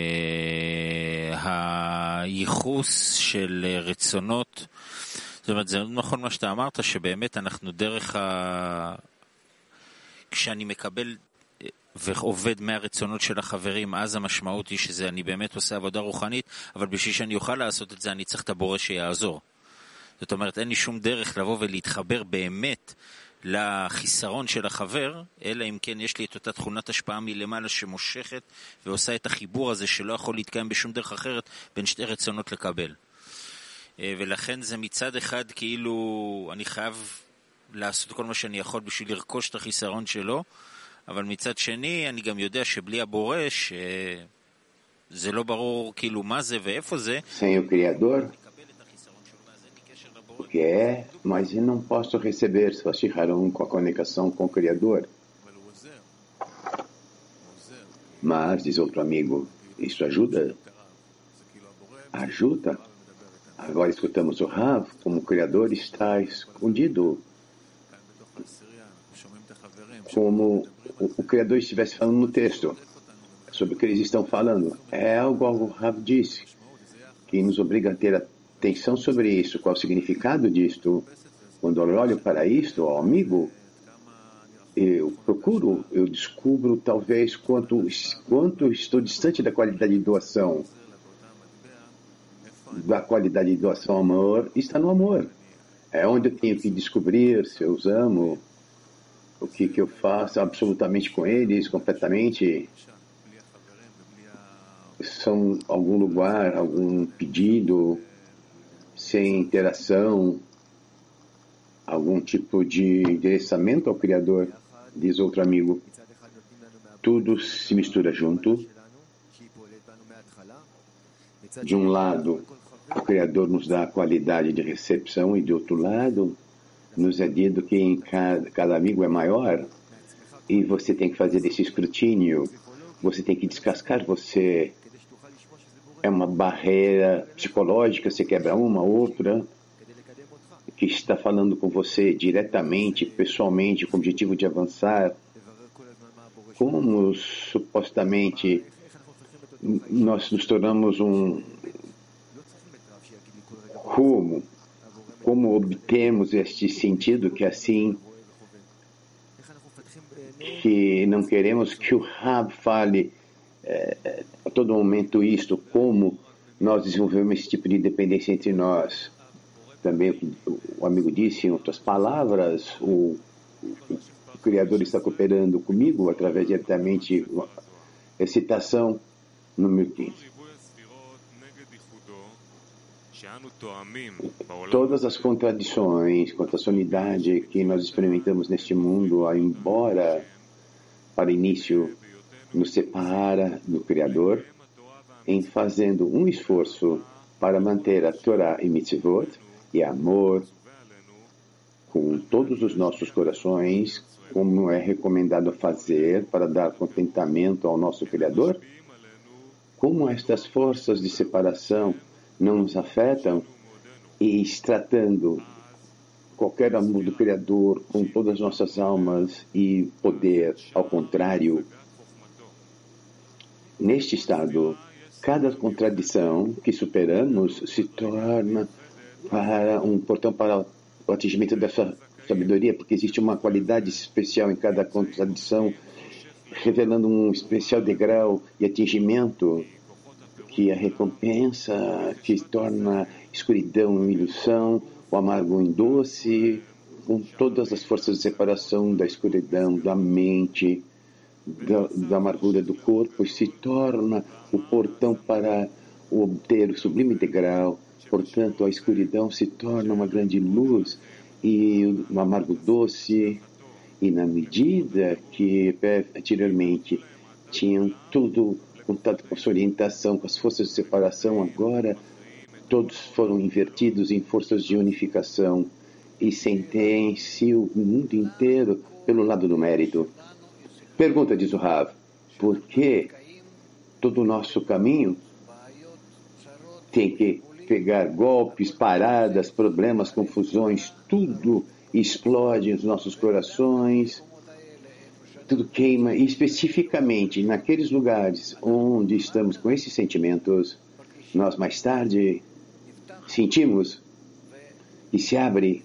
Speaker 2: הייחוס של רצונות, זאת אומרת, זה נכון מה שאתה אמרת, שבאמת אנחנו דרך ה... כשאני מקבל ועובד מהרצונות של החברים, אז המשמעות היא שזה אני באמת עושה עבודה רוחנית, אבל בשביל שאני אוכל לעשות את זה, אני צריך את הבורא שיעזור. זאת אומרת, אין לי שום דרך לבוא ולהתחבר באמת לחיסרון של החבר, אלא אם כן יש לי את אותה תכונת השפעה מלמעלה שמושכת ועושה את החיבור הזה שלא יכול להתקיים בשום דרך אחרת בין שתי רצונות לקבל. ולכן זה מצד אחד כאילו אני חייב לעשות כל מה שאני יכול בשביל לרכוש את החיסרון שלו, אבל מצד שני אני גם יודע שבלי הבורא שזה לא ברור כאילו מה זה ואיפה זה.
Speaker 4: Sem o Criador, o que é, mas eu não posso receber Svashi Harum com a conexão com o Criador. Mas, diz outro amigo, isso ajuda? Ajuda? Agora escutamos o Rav, como o Criador está escondido. Como o, o Criador estivesse falando no texto, sobre o que eles estão falando. É algo que o Rav disse, que nos obriga a ter atenção sobre isso. Qual o significado disto? Quando eu olho para isto, ó amigo, eu procuro, eu descubro talvez quanto, quanto estou distante da qualidade de doação. Da qualidade de doação ao amor, está no amor. É onde eu tenho que descobrir se eu os amo, o que, que eu faço absolutamente com eles, completamente. São algum lugar, algum pedido, sem interação, algum tipo de endereçamento ao Criador, diz outro amigo. Tudo se mistura junto. De um lado, o Criador nos dá a qualidade de recepção e de outro lado, nos é dito que em cada, cada amigo é maior e você tem que fazer esse escrutínio, você tem que descascar, você é uma barreira psicológica, você quebra uma, outra, que está falando com você diretamente, pessoalmente, com o objetivo de avançar. Como supostamente nós nos tornamos um rumo, como obtemos este sentido que assim, que não queremos que o Rab fale é, a todo momento isto, como nós desenvolvemos esse tipo de dependência entre nós. Também o amigo disse, em outras palavras, o, o, o Criador está cooperando comigo através diretamente da excitação no meu tempo. Todas as contradições quanto à unidade que nós experimentamos neste mundo, embora para início nos separa do Criador, em fazendo um esforço para manter a Torá e Mitzvot e amor com todos os nossos corações, como é recomendado fazer para dar contentamento ao nosso Criador, como estas forças de separação não nos afetam, e tratando qualquer amor do Criador com todas as nossas almas e poder, ao contrário, neste estado, cada contradição que superamos se torna para um portão para o atingimento dessa sabedoria, porque existe uma qualidade especial em cada contradição, revelando um especial degrau e atingimento, que a recompensa que torna escuridão em ilusão, o amargo em doce, com todas as forças de separação da escuridão, da mente, da, da amargura do corpo, se torna o portão para obter o sublime degrau. Portanto, a escuridão se torna uma grande luz e um amargo doce, e na medida que anteriormente tinham tudo contato com a sua orientação, com as forças de separação, agora todos foram invertidos em forças de unificação e sentem-se o mundo inteiro pelo lado do mérito. Pergunta, diz o Rav, por que todo o nosso caminho tem que pegar golpes, paradas, problemas, confusões, tudo explode nos nossos corações, tudo queima, e especificamente naqueles lugares onde estamos com esses sentimentos, nós mais tarde sentimos e se abre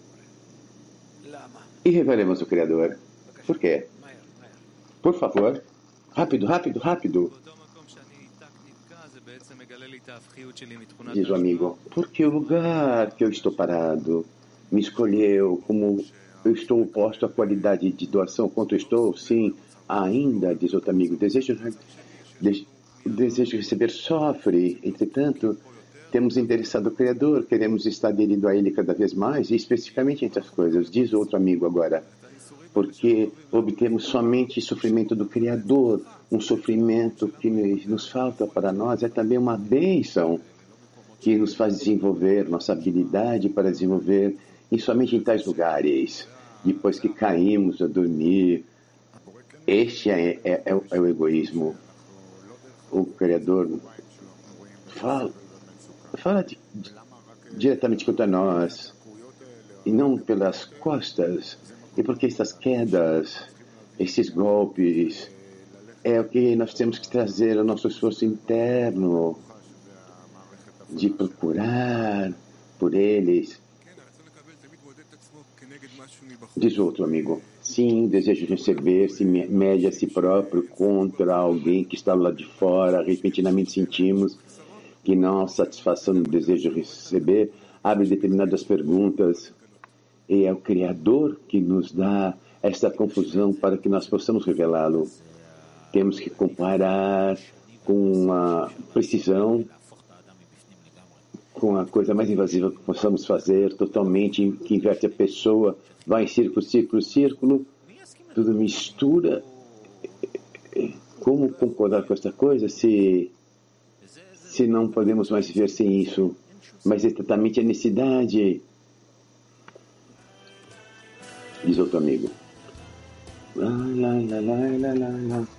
Speaker 4: e revelamos o Criador. Por quê? Por favor, rápido, rápido, rápido. Diz o amigo, porque o lugar que eu estou parado me escolheu como eu estou oposto à qualidade de doação quanto eu estou, sim, ainda, diz outro amigo, desejo, de, desejo receber sofre, entretanto, temos interessado o Criador, queremos estar aderido a Ele cada vez mais, e especificamente entre as coisas, diz outro amigo agora, porque obtemos somente sofrimento do Criador, um sofrimento que nos falta para nós, é também uma bênção que nos faz desenvolver nossa habilidade para desenvolver, e somente em tais lugares, depois que caímos a dormir, este é, é, é, é o egoísmo. O Criador fala, fala de, de, diretamente contra nós, e não pelas costas, e porque essas quedas, esses golpes, é o que nós temos que trazer ao nosso esforço interno, de procurar por eles. Diz outro amigo, sim, desejo receber, se mede a si próprio contra alguém que está lá de fora, repentinamente sentimos que não satisfação no desejo de receber, abre determinadas perguntas, e é o Criador que nos dá essa confusão para que nós possamos revelá-lo. Temos que comparar com uma precisão, com a coisa mais invasiva que possamos fazer, totalmente, que inverte a pessoa, vai em círculo, círculo, círculo, tudo mistura. Como concordar com esta coisa se, se não podemos mais viver sem isso? Mas é exatamente a necessidade, diz outro amigo. Lá, lá, lá, lá, lá, lá, lá.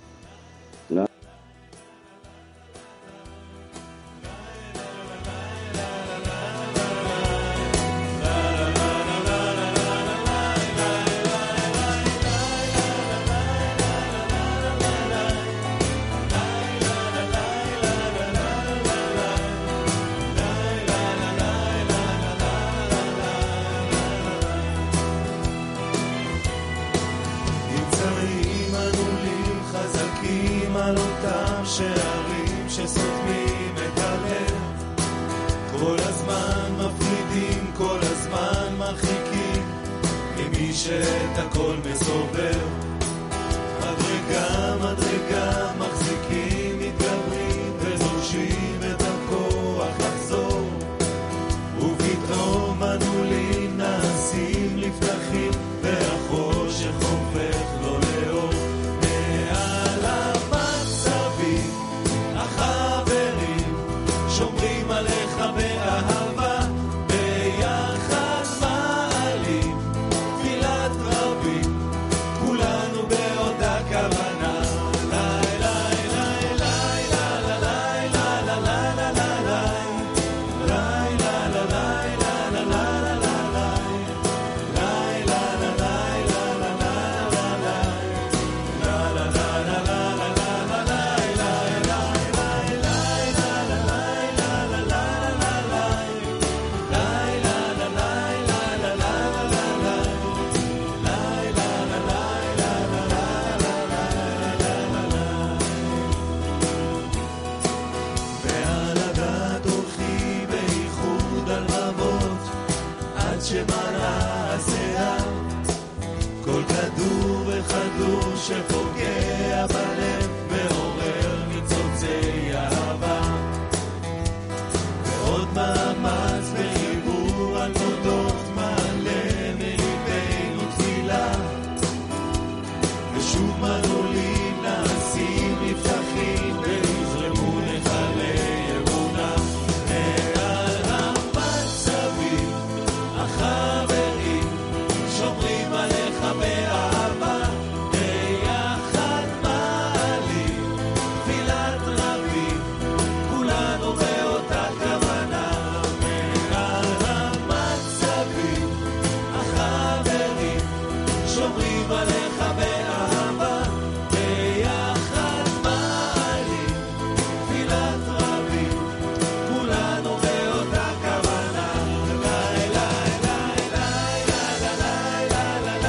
Speaker 5: כולנו באותה כוונה. שמראה השיער, כל כדור וכדור שפוגע בלב מעורר ניצוצי אהבה, ועוד מאמץ בחיבור על תודות מעלה מליבנו תפילה, ושוב מנעולים נעשים נפתחים ויזרמו נחלי אמונה מעל המצבים החברים שומרים עליך באהבה, ביחד מעלים תפילת רבים כולנו באותה כוונה, מעל המצבים החברים שומרים עליך באהבה, ביחד מעלים תפילת רבים כולנו באותה כוונה. ליי ליי ליי ליי ליי ליי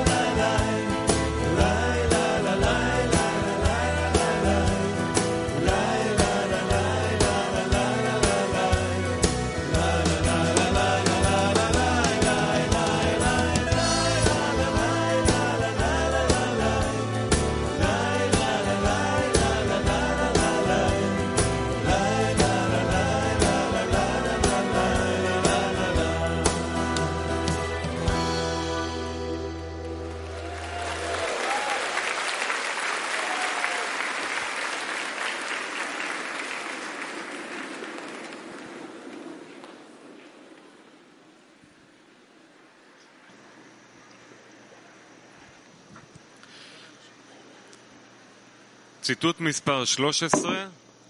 Speaker 6: ציטוט מספר שלוש עשרה,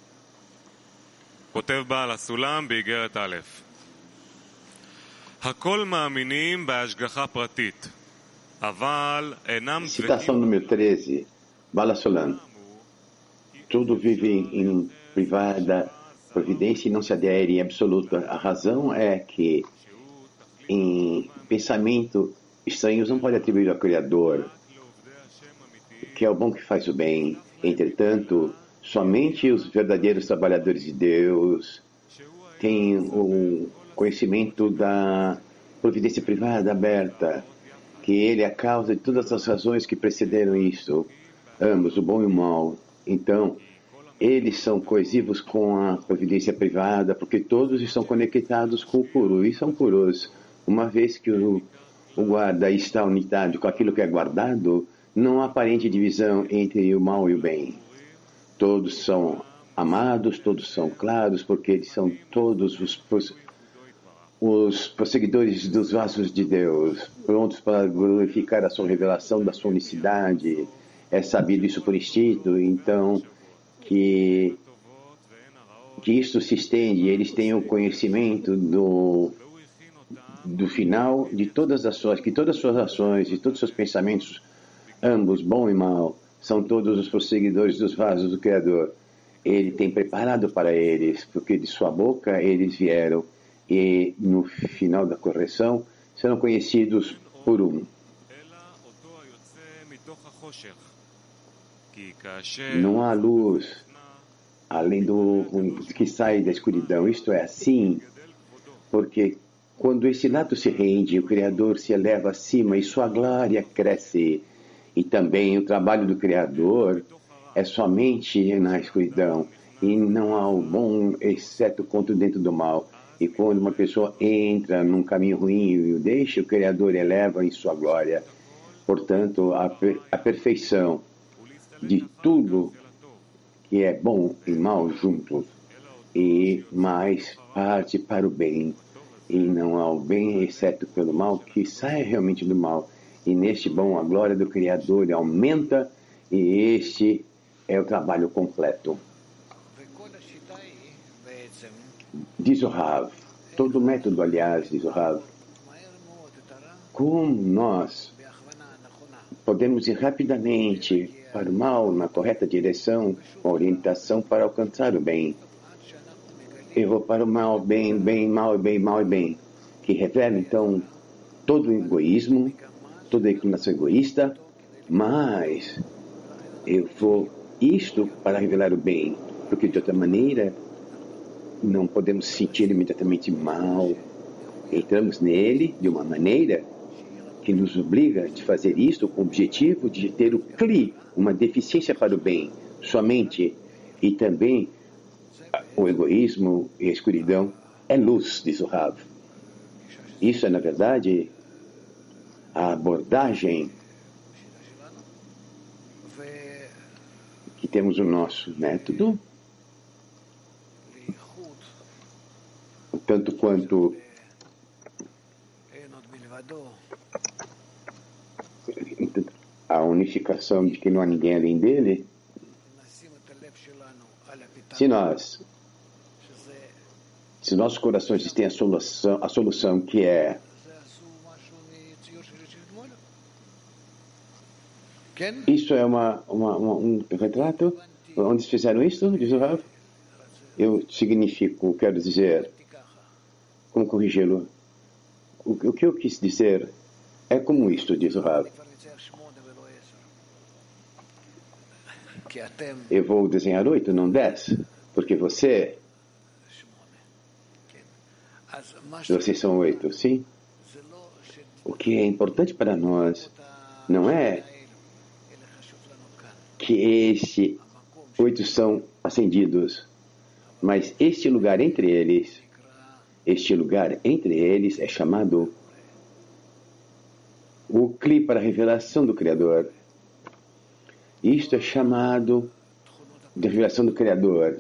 Speaker 6: כותב בעל הסולם באיגרת א', הכל מאמינים בהשגחה פרטית, אבל אינם
Speaker 4: Citação número treze, Bala Solam. Tudo vive em privada providência e não se adere em absoluta. A razão é que em pensamento estranhos não pode atribuir ao Criador, que é o bom que faz o bem. Entretanto, somente os verdadeiros trabalhadores de Deus têm o conhecimento da providência privada aberta, que ele é a causa de todas as razões que precederam isso, ambos, o bom e o mal. Então, eles são coesivos com a providência privada, porque todos estão conectados com o puro, e são puros. Uma vez que o, o guarda está unidade com aquilo que é guardado, não há aparente divisão entre o mal e o bem. Todos são amados, todos são claros, porque eles são todos os, os prosseguidores dos vasos de Deus, prontos para glorificar a sua revelação da sua unicidade. É sabido isso por instinto, então, que, que isto se estende, eles têm o conhecimento do, do final de todas as suas, que todas as suas ações e todos os seus pensamentos, ambos, bom e mal, são todos os prosseguidores dos vasos do Criador. Ele tem preparado para eles, porque de sua boca eles vieram, e no final da correção serão conhecidos por um. Não há luz além do que sai da escuridão. Isto é assim, porque quando esse lado se rende, o Criador se eleva acima e sua glória cresce. E também o trabalho do Criador é somente na escuridão, e não há o bom, exceto contra dentro do mal. E quando uma pessoa entra num caminho ruim e o deixa, o Criador eleva em sua glória. Portanto, a, a perfeição de tudo que é bom e mal juntos, e mais parte para o bem. E não há o bem, exceto pelo mal, que sai realmente do mal. E neste bom, a glória do Criador aumenta, e este é o trabalho completo. Diz o Rav, todo o método, aliás, diz o Rav, como nós podemos ir rapidamente para o mal, na correta direção, com orientação para alcançar o bem. Eu vou para o mal, bem, bem, mal, bem, mal e bem, que revela, então, todo o egoísmo, toda a inclinação egoísta, mas eu vou isto para revelar o bem, porque de outra maneira não podemos sentir imediatamente mal, entramos nele de uma maneira que nos obriga a fazer isso com o objetivo de ter o Kli, uma deficiência para o bem, somente, e também o egoísmo e a escuridão é luz, diz o Rav. Isso é, na verdade, a abordagem que temos o nosso método, tanto quanto a unificação de que não há ninguém além dele. Se nós, se nossos corações têm a solução, a solução que é isso é uma, uma, uma, um retrato? Onde fizeram isso? Diz o Rav? Eu significo, quero dizer, como corrigi-lo? O, o que eu quis dizer é como isto, diz o Rav. Eu vou desenhar oito, não dez, porque você, vocês são oito, sim? O que é importante para nós não é que estes oito são acendidos, mas este lugar entre eles, este lugar entre eles é chamado o Kli para a revelação do Criador. Isto é chamado de revelação do Criador,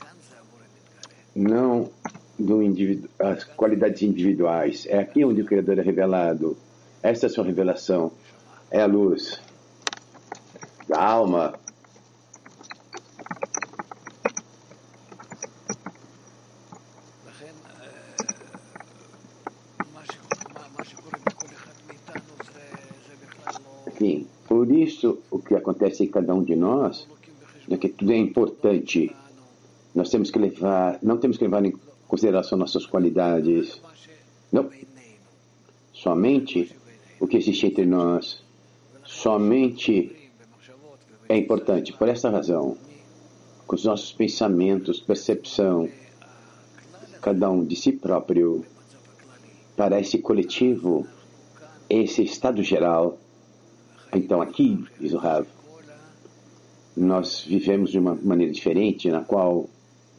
Speaker 4: não do indivíduo, as qualidades individuais. É aqui onde o Criador é revelado. Esta é a sua revelação. É a luz da alma. Sim, por isso o que acontece em cada um de nós é que tudo é importante. Nós temos que levar, não temos que levar em consideração nossas qualidades. Não. Somente o que existe entre nós. Somente é importante. Por essa razão, com os nossos pensamentos, percepção, cada um de si próprio, para esse coletivo, esse estado geral. Então aqui, diz o Rav, nós vivemos de uma maneira diferente, na qual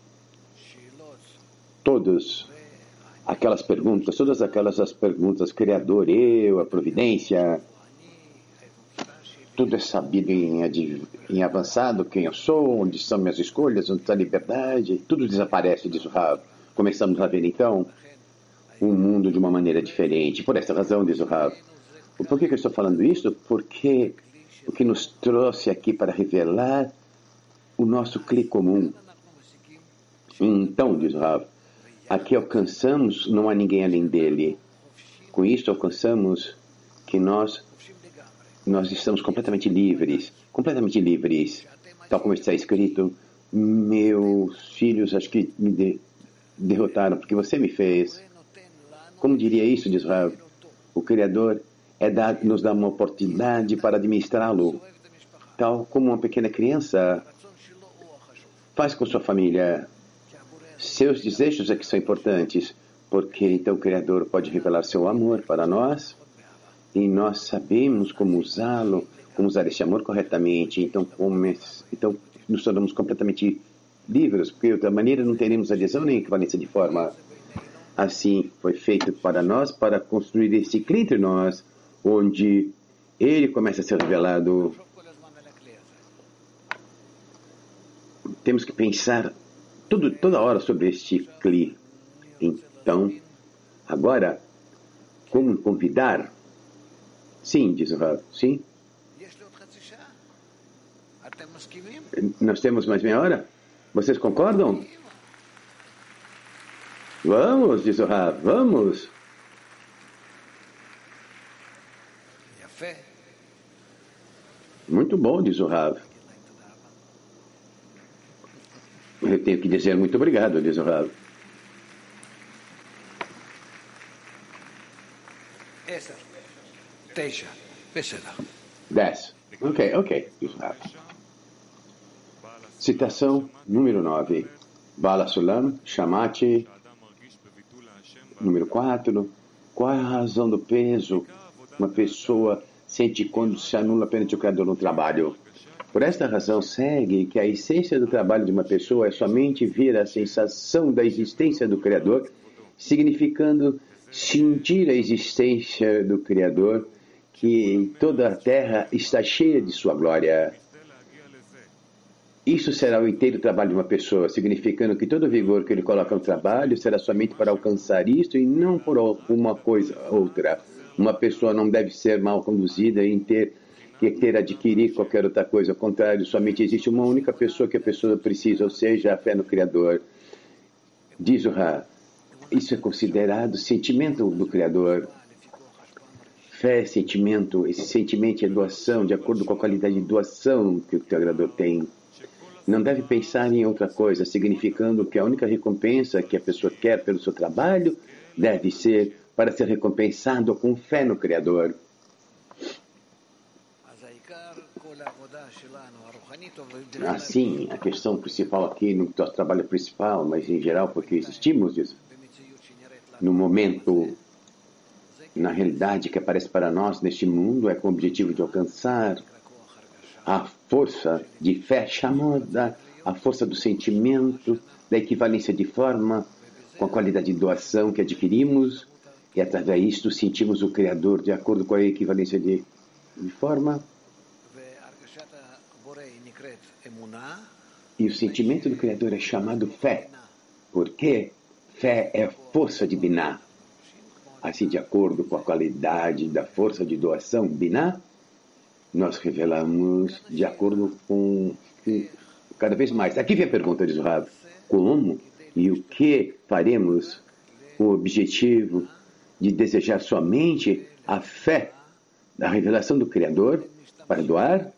Speaker 4: todas aquelas perguntas, todas aquelas as perguntas, Criador, eu, a providência, tudo é sabido em, em avançado, quem eu sou, onde são minhas escolhas, onde está a liberdade, tudo desaparece, diz o Rav. Começamos a ver então um mundo de uma maneira diferente. Por essa razão, diz o Rav. Por que, que eu estou falando isso? Porque o que nos trouxe aqui para revelar o nosso Kli comum. Então, diz o Rav, aqui alcançamos, não há ninguém além dele. Com isso alcançamos que nós, nós estamos completamente livres, completamente livres. Tal como está escrito, meus filhos acho que me de, derrotaram porque você me fez. Como diria isso, diz o Rav? O Criador é dar, nos dá uma oportunidade para administrá-lo, tal como uma pequena criança faz com sua família. Seus desejos é que são importantes, porque então o Criador pode revelar seu amor para nós e nós sabemos como usá-lo, como usar esse amor corretamente. Então, como, então nos tornamos completamente livres, porque de outra maneira não teremos adesão nem equivalência de forma. Assim foi feito para nós, para construir esse Kli entre nós, onde ele começa a ser revelado. Temos que pensar tudo, toda hora sobre este Kli. Então, agora, como convidar? Sim, diz o Rav, sim. Nós temos mais meia hora? Vocês concordam? Vamos, diz o Rav, vamos. Muito bom, diz o Rav. Eu tenho que dizer muito obrigado, diz o Rav. Dez. Ok, ok, diz o Rav. Citação número nove. Bala Sulam, Shamati, número quatro. qual é a razão do peso uma pessoa sente quando se anula perante o Criador no trabalho? Por esta razão, segue que a essência do trabalho de uma pessoa é somente vir a sensação da existência do Criador, significando sentir a existência do Criador, que toda a terra está cheia de sua glória. Isso será o inteiro trabalho de uma pessoa, significando que todo o vigor que ele coloca no trabalho será somente para alcançar isso e não por alguma coisa outra. Uma pessoa não deve ser mal conduzida em ter que ter adquirir qualquer outra coisa. Ao contrário, somente existe uma única pessoa que a pessoa precisa, ou seja, a fé no Criador. Diz o Ra, isso é considerado sentimento do Criador. Fé é sentimento, esse sentimento é doação, de acordo com a qualidade de doação que o Criador tem. Não deve pensar em outra coisa, significando que a única recompensa que a pessoa quer pelo seu trabalho deve ser para ser recompensado com fé no Criador. Assim, a questão principal aqui no nosso trabalho principal, mas em geral porque existimos isso, no momento, na realidade que aparece para nós neste mundo, é com o objetivo de alcançar a força de fé chamada a força do sentimento, da equivalência de forma com a qualidade de doação que adquirimos, e através disto sentimos o Criador de acordo com a equivalência de, de forma. E o sentimento do Criador é chamado fé, porque fé é força de Biná. Assim, de acordo com a qualidade da força de doação Biná, nós revelamos de acordo com, com cada vez mais. Aqui vem a pergunta de Zohar. Como e o que faremos com o objetivo de desejar somente a fé da revelação do Criador para doar?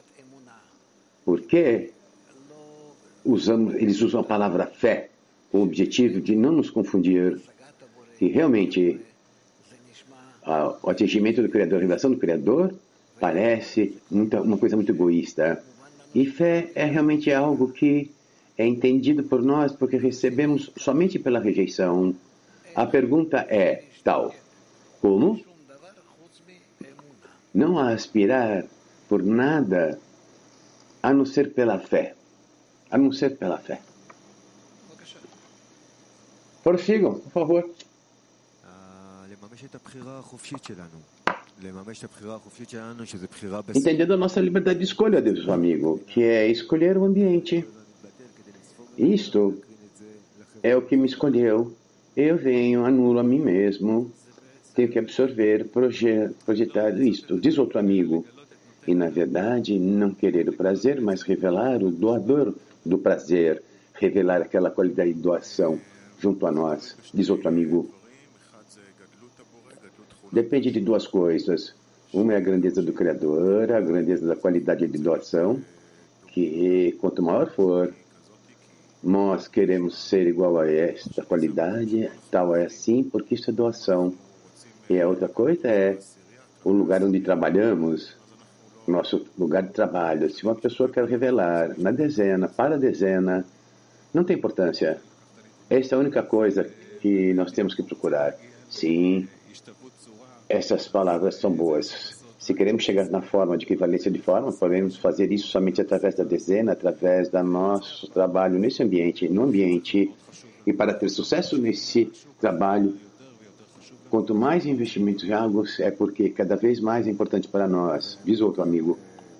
Speaker 4: Porque usamos, eles usam a palavra fé com o objetivo de não nos confundir. E realmente a, o atingimento do Criador, a revelação do Criador, parece muita, uma coisa muito egoísta. E fé é realmente algo que é entendido por nós porque recebemos somente pela rejeição. A pergunta é tal: como? Não aspirar por nada a não ser pela fé. A não ser pela fé. Prossigam, por favor. Entendendo a nossa liberdade de escolha, Deus, amigo, que é escolher o ambiente. Isto é o que me escolheu. Eu venho, anulo a mim mesmo. Tenho que absorver, proje- projetar isto. Diz outro amigo. E, na verdade, não querer o prazer, mas revelar o doador do prazer. Revelar aquela qualidade de doação junto a nós. Diz outro amigo. Depende de duas coisas. Uma é a grandeza do Criador, a grandeza da qualidade de doação, que quanto maior for, nós queremos ser igual a esta qualidade, tal é assim, porque isso é doação. E a outra coisa é o lugar onde trabalhamos, nosso lugar de trabalho. Se uma pessoa quer revelar na dezena, para a dezena, não tem importância. Essa é a única coisa que nós temos que procurar. Sim, essas palavras são boas. Se queremos chegar na forma de equivalência de forma, podemos fazer isso somente através da dezena, através do nosso trabalho nesse ambiente, no ambiente. E para ter sucesso nesse trabalho, quanto mais investimentos em algo, é porque cada vez mais é importante para nós. Diz outro amigo.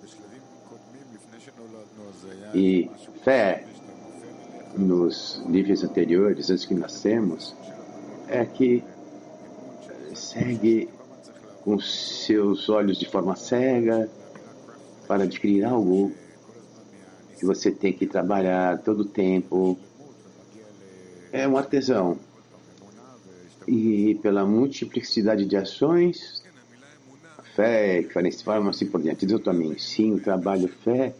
Speaker 4: E fé, nos níveis anteriores, antes que nascemos, é que segue com seus olhos de forma cega para adquirir algo que você tem que trabalhar todo o tempo. É um artesão. E pela multiplicidade de ações, fé, diferentes formas, assim por diante. Diz eu também, sim, o trabalho fé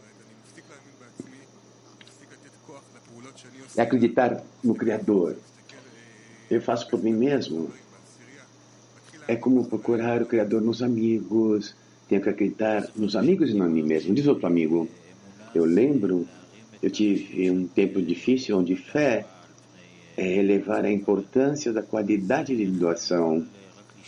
Speaker 4: é acreditar no Criador. Eu faço por mim mesmo. É como procurar o Criador nos amigos. Tenho que acreditar nos amigos e não em mim mesmo. Diz outro amigo. Eu lembro, eu tive um tempo difícil onde fé é elevar a importância da qualidade de doação.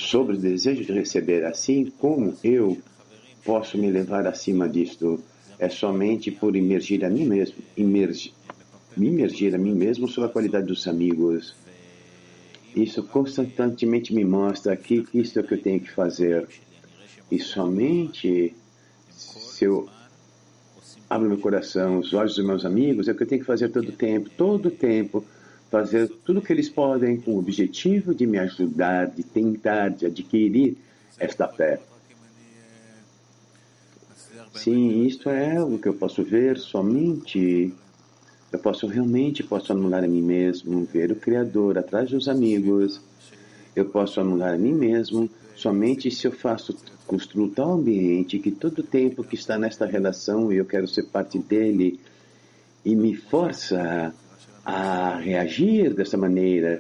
Speaker 4: sobre o desejo de receber, assim como eu posso me levar acima disto. É somente por imergir a mim mesmo, imergir, me imergir a mim mesmo sobre a qualidade dos amigos. Isso constantemente me mostra que isso é o que eu tenho que fazer. E somente se eu abro meu coração, os olhos dos meus amigos, é o que eu tenho que fazer todo o tempo, todo o tempo, fazer tudo o que eles podem com o objetivo de me ajudar, de tentar, de adquirir esta fé. Sim, isto é o que eu posso ver somente. Eu posso realmente, posso anular a mim mesmo, ver o Criador atrás dos amigos. Eu posso anular a mim mesmo somente se eu faço, construo tal ambiente que todo o tempo que está nesta relação eu quero ser parte dele e me força a reagir dessa maneira.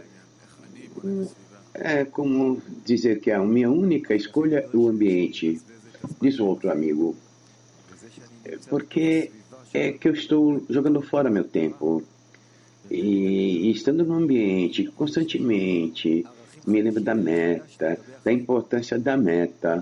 Speaker 4: É como dizer que a minha única escolha é o ambiente. Diz o outro amigo. Porque é que eu estou jogando fora meu tempo. E, e estando no ambiente constantemente, me lembro da meta, da importância da meta.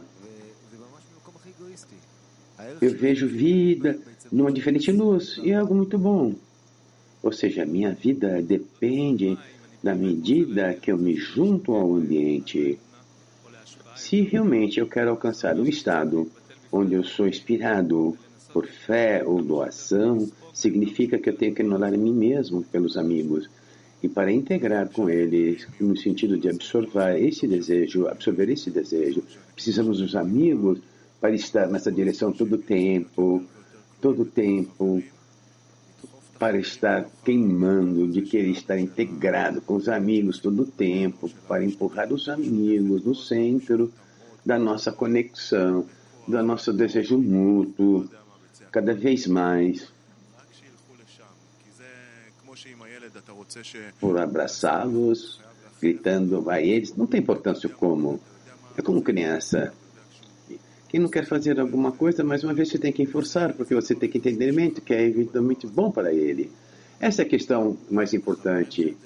Speaker 4: Eu vejo vida numa diferente luz e é algo muito bom. Ou seja, a minha vida depende da medida que eu me junto ao ambiente. Se realmente eu quero alcançar um estado onde eu sou inspirado por fé ou doação, significa que eu tenho que anular a mim mesmo pelos amigos. E para integrar com eles, no sentido de absorver esse desejo, absorver esse desejo, precisamos dos amigos para estar nessa direção todo o tempo, todo o tempo, para estar queimando, de querer estar integrado com os amigos todo o tempo, para empurrar os amigos no centro da nossa conexão, do nosso desejo mútuo, cada vez mais, por abraçá-los, gritando a eles. Não tem importância como. É como criança. Quem não quer fazer alguma coisa, mais uma vez você tem que forçar, porque você tem que entender que é evidentemente bom para ele. Essa é a questão mais importante,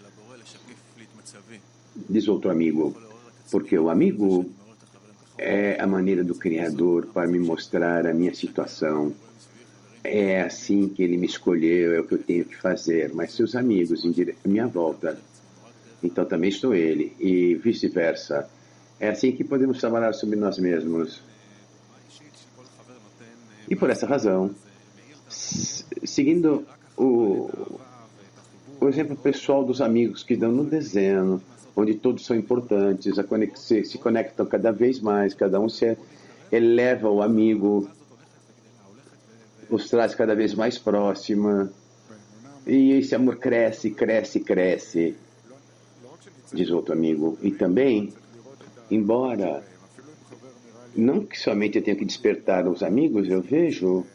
Speaker 4: diz outro amigo, porque o amigo é a maneira do Criador para me mostrar a minha situação. É assim que ele me escolheu, é o que eu tenho que fazer. Mas seus amigos, em dire... à minha volta, então também estou ele, e vice-versa. É assim que podemos trabalhar sobre nós mesmos. E por essa razão, seguindo o, o exemplo pessoal dos amigos que dão no desenho, onde todos são importantes, a conex... se conectam cada vez mais, cada um se eleva o amigo, os traz cada vez mais próxima, e esse amor cresce, cresce, cresce, diz outro amigo. E também, embora não que somente eu tenha que despertar os amigos, eu vejo,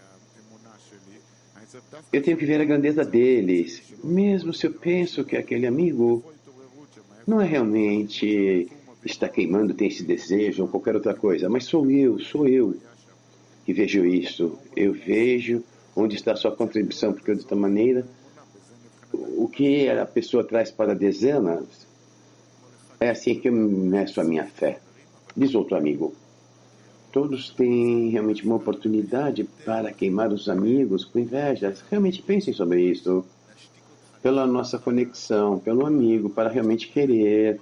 Speaker 4: eu tenho que ver a grandeza deles, mesmo se eu penso que aquele amigo não é realmente está queimando, tem esse desejo ou qualquer outra coisa, mas sou eu, sou eu que vejo isso. Eu vejo onde está a sua contribuição, porque de outra maneira, o que a pessoa traz para dezenas, é assim que eu meço a minha fé. Diz outro amigo. Todos têm realmente uma oportunidade para queimar os amigos com inveja. Realmente pensem sobre isso. Pela nossa conexão, pelo amigo, para realmente querer.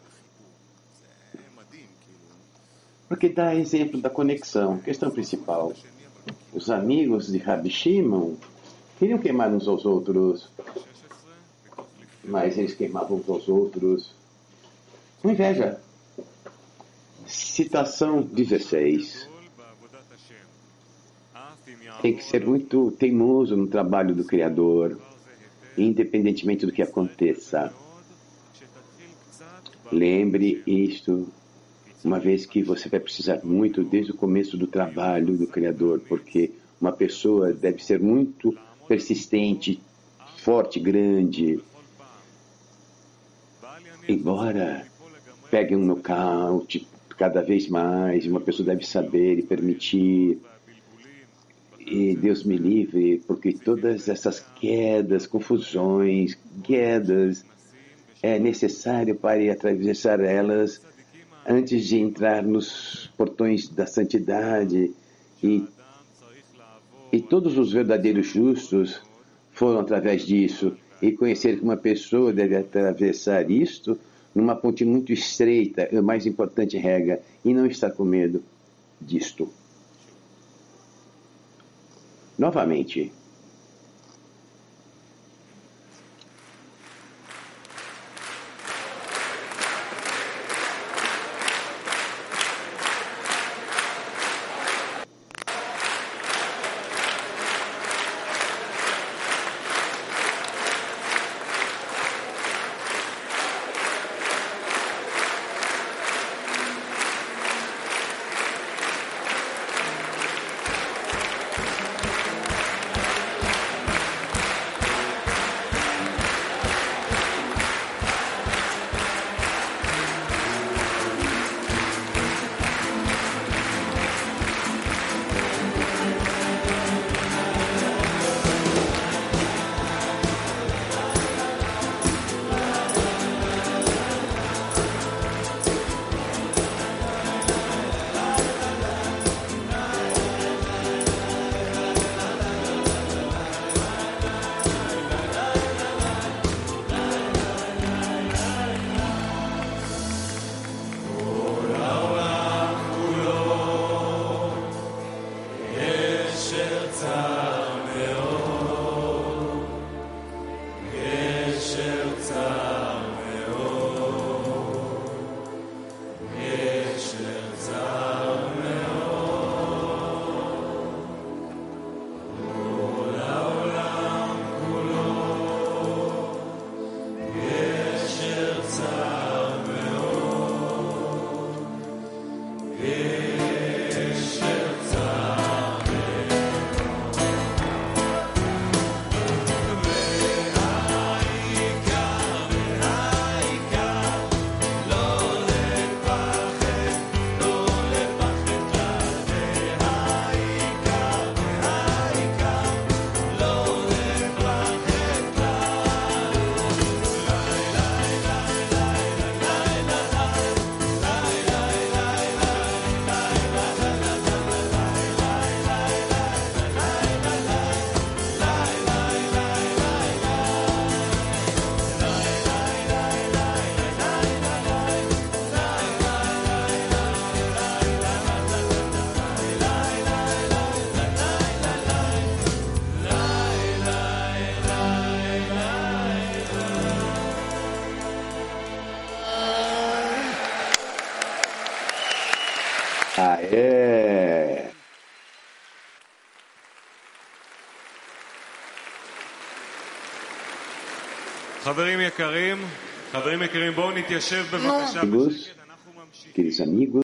Speaker 4: Porque dá exemplo da conexão, questão principal. Os amigos de Rabi Shimon queriam queimar uns aos outros, mas eles queimavam uns aos outros com inveja. Citação dezesseis. Tem que ser muito teimoso no trabalho do Criador, independentemente do que aconteça. Lembre isto, uma vez que você vai precisar muito desde o começo do trabalho do Criador, porque uma pessoa deve ser muito persistente, forte, grande. Embora pegue um nocaute cada vez mais, uma pessoa deve saber e permitir. E Deus me livre, porque todas essas quedas, confusões, quedas, é necessário para atravessar elas antes de entrar nos portões da santidade, e, e todos os verdadeiros justos foram através disso, e conhecer que uma pessoa deve atravessar isto numa ponte muito estreita, é a mais importante regra, e não estar com medo disto. Novamente, ah, é...
Speaker 6: חברים יקרים, חברים יקרים, בואו נתיישב בבקשה
Speaker 4: Amigos,
Speaker 6: בשקט, אנחנו ממשיכים.
Speaker 4: queridos amigos,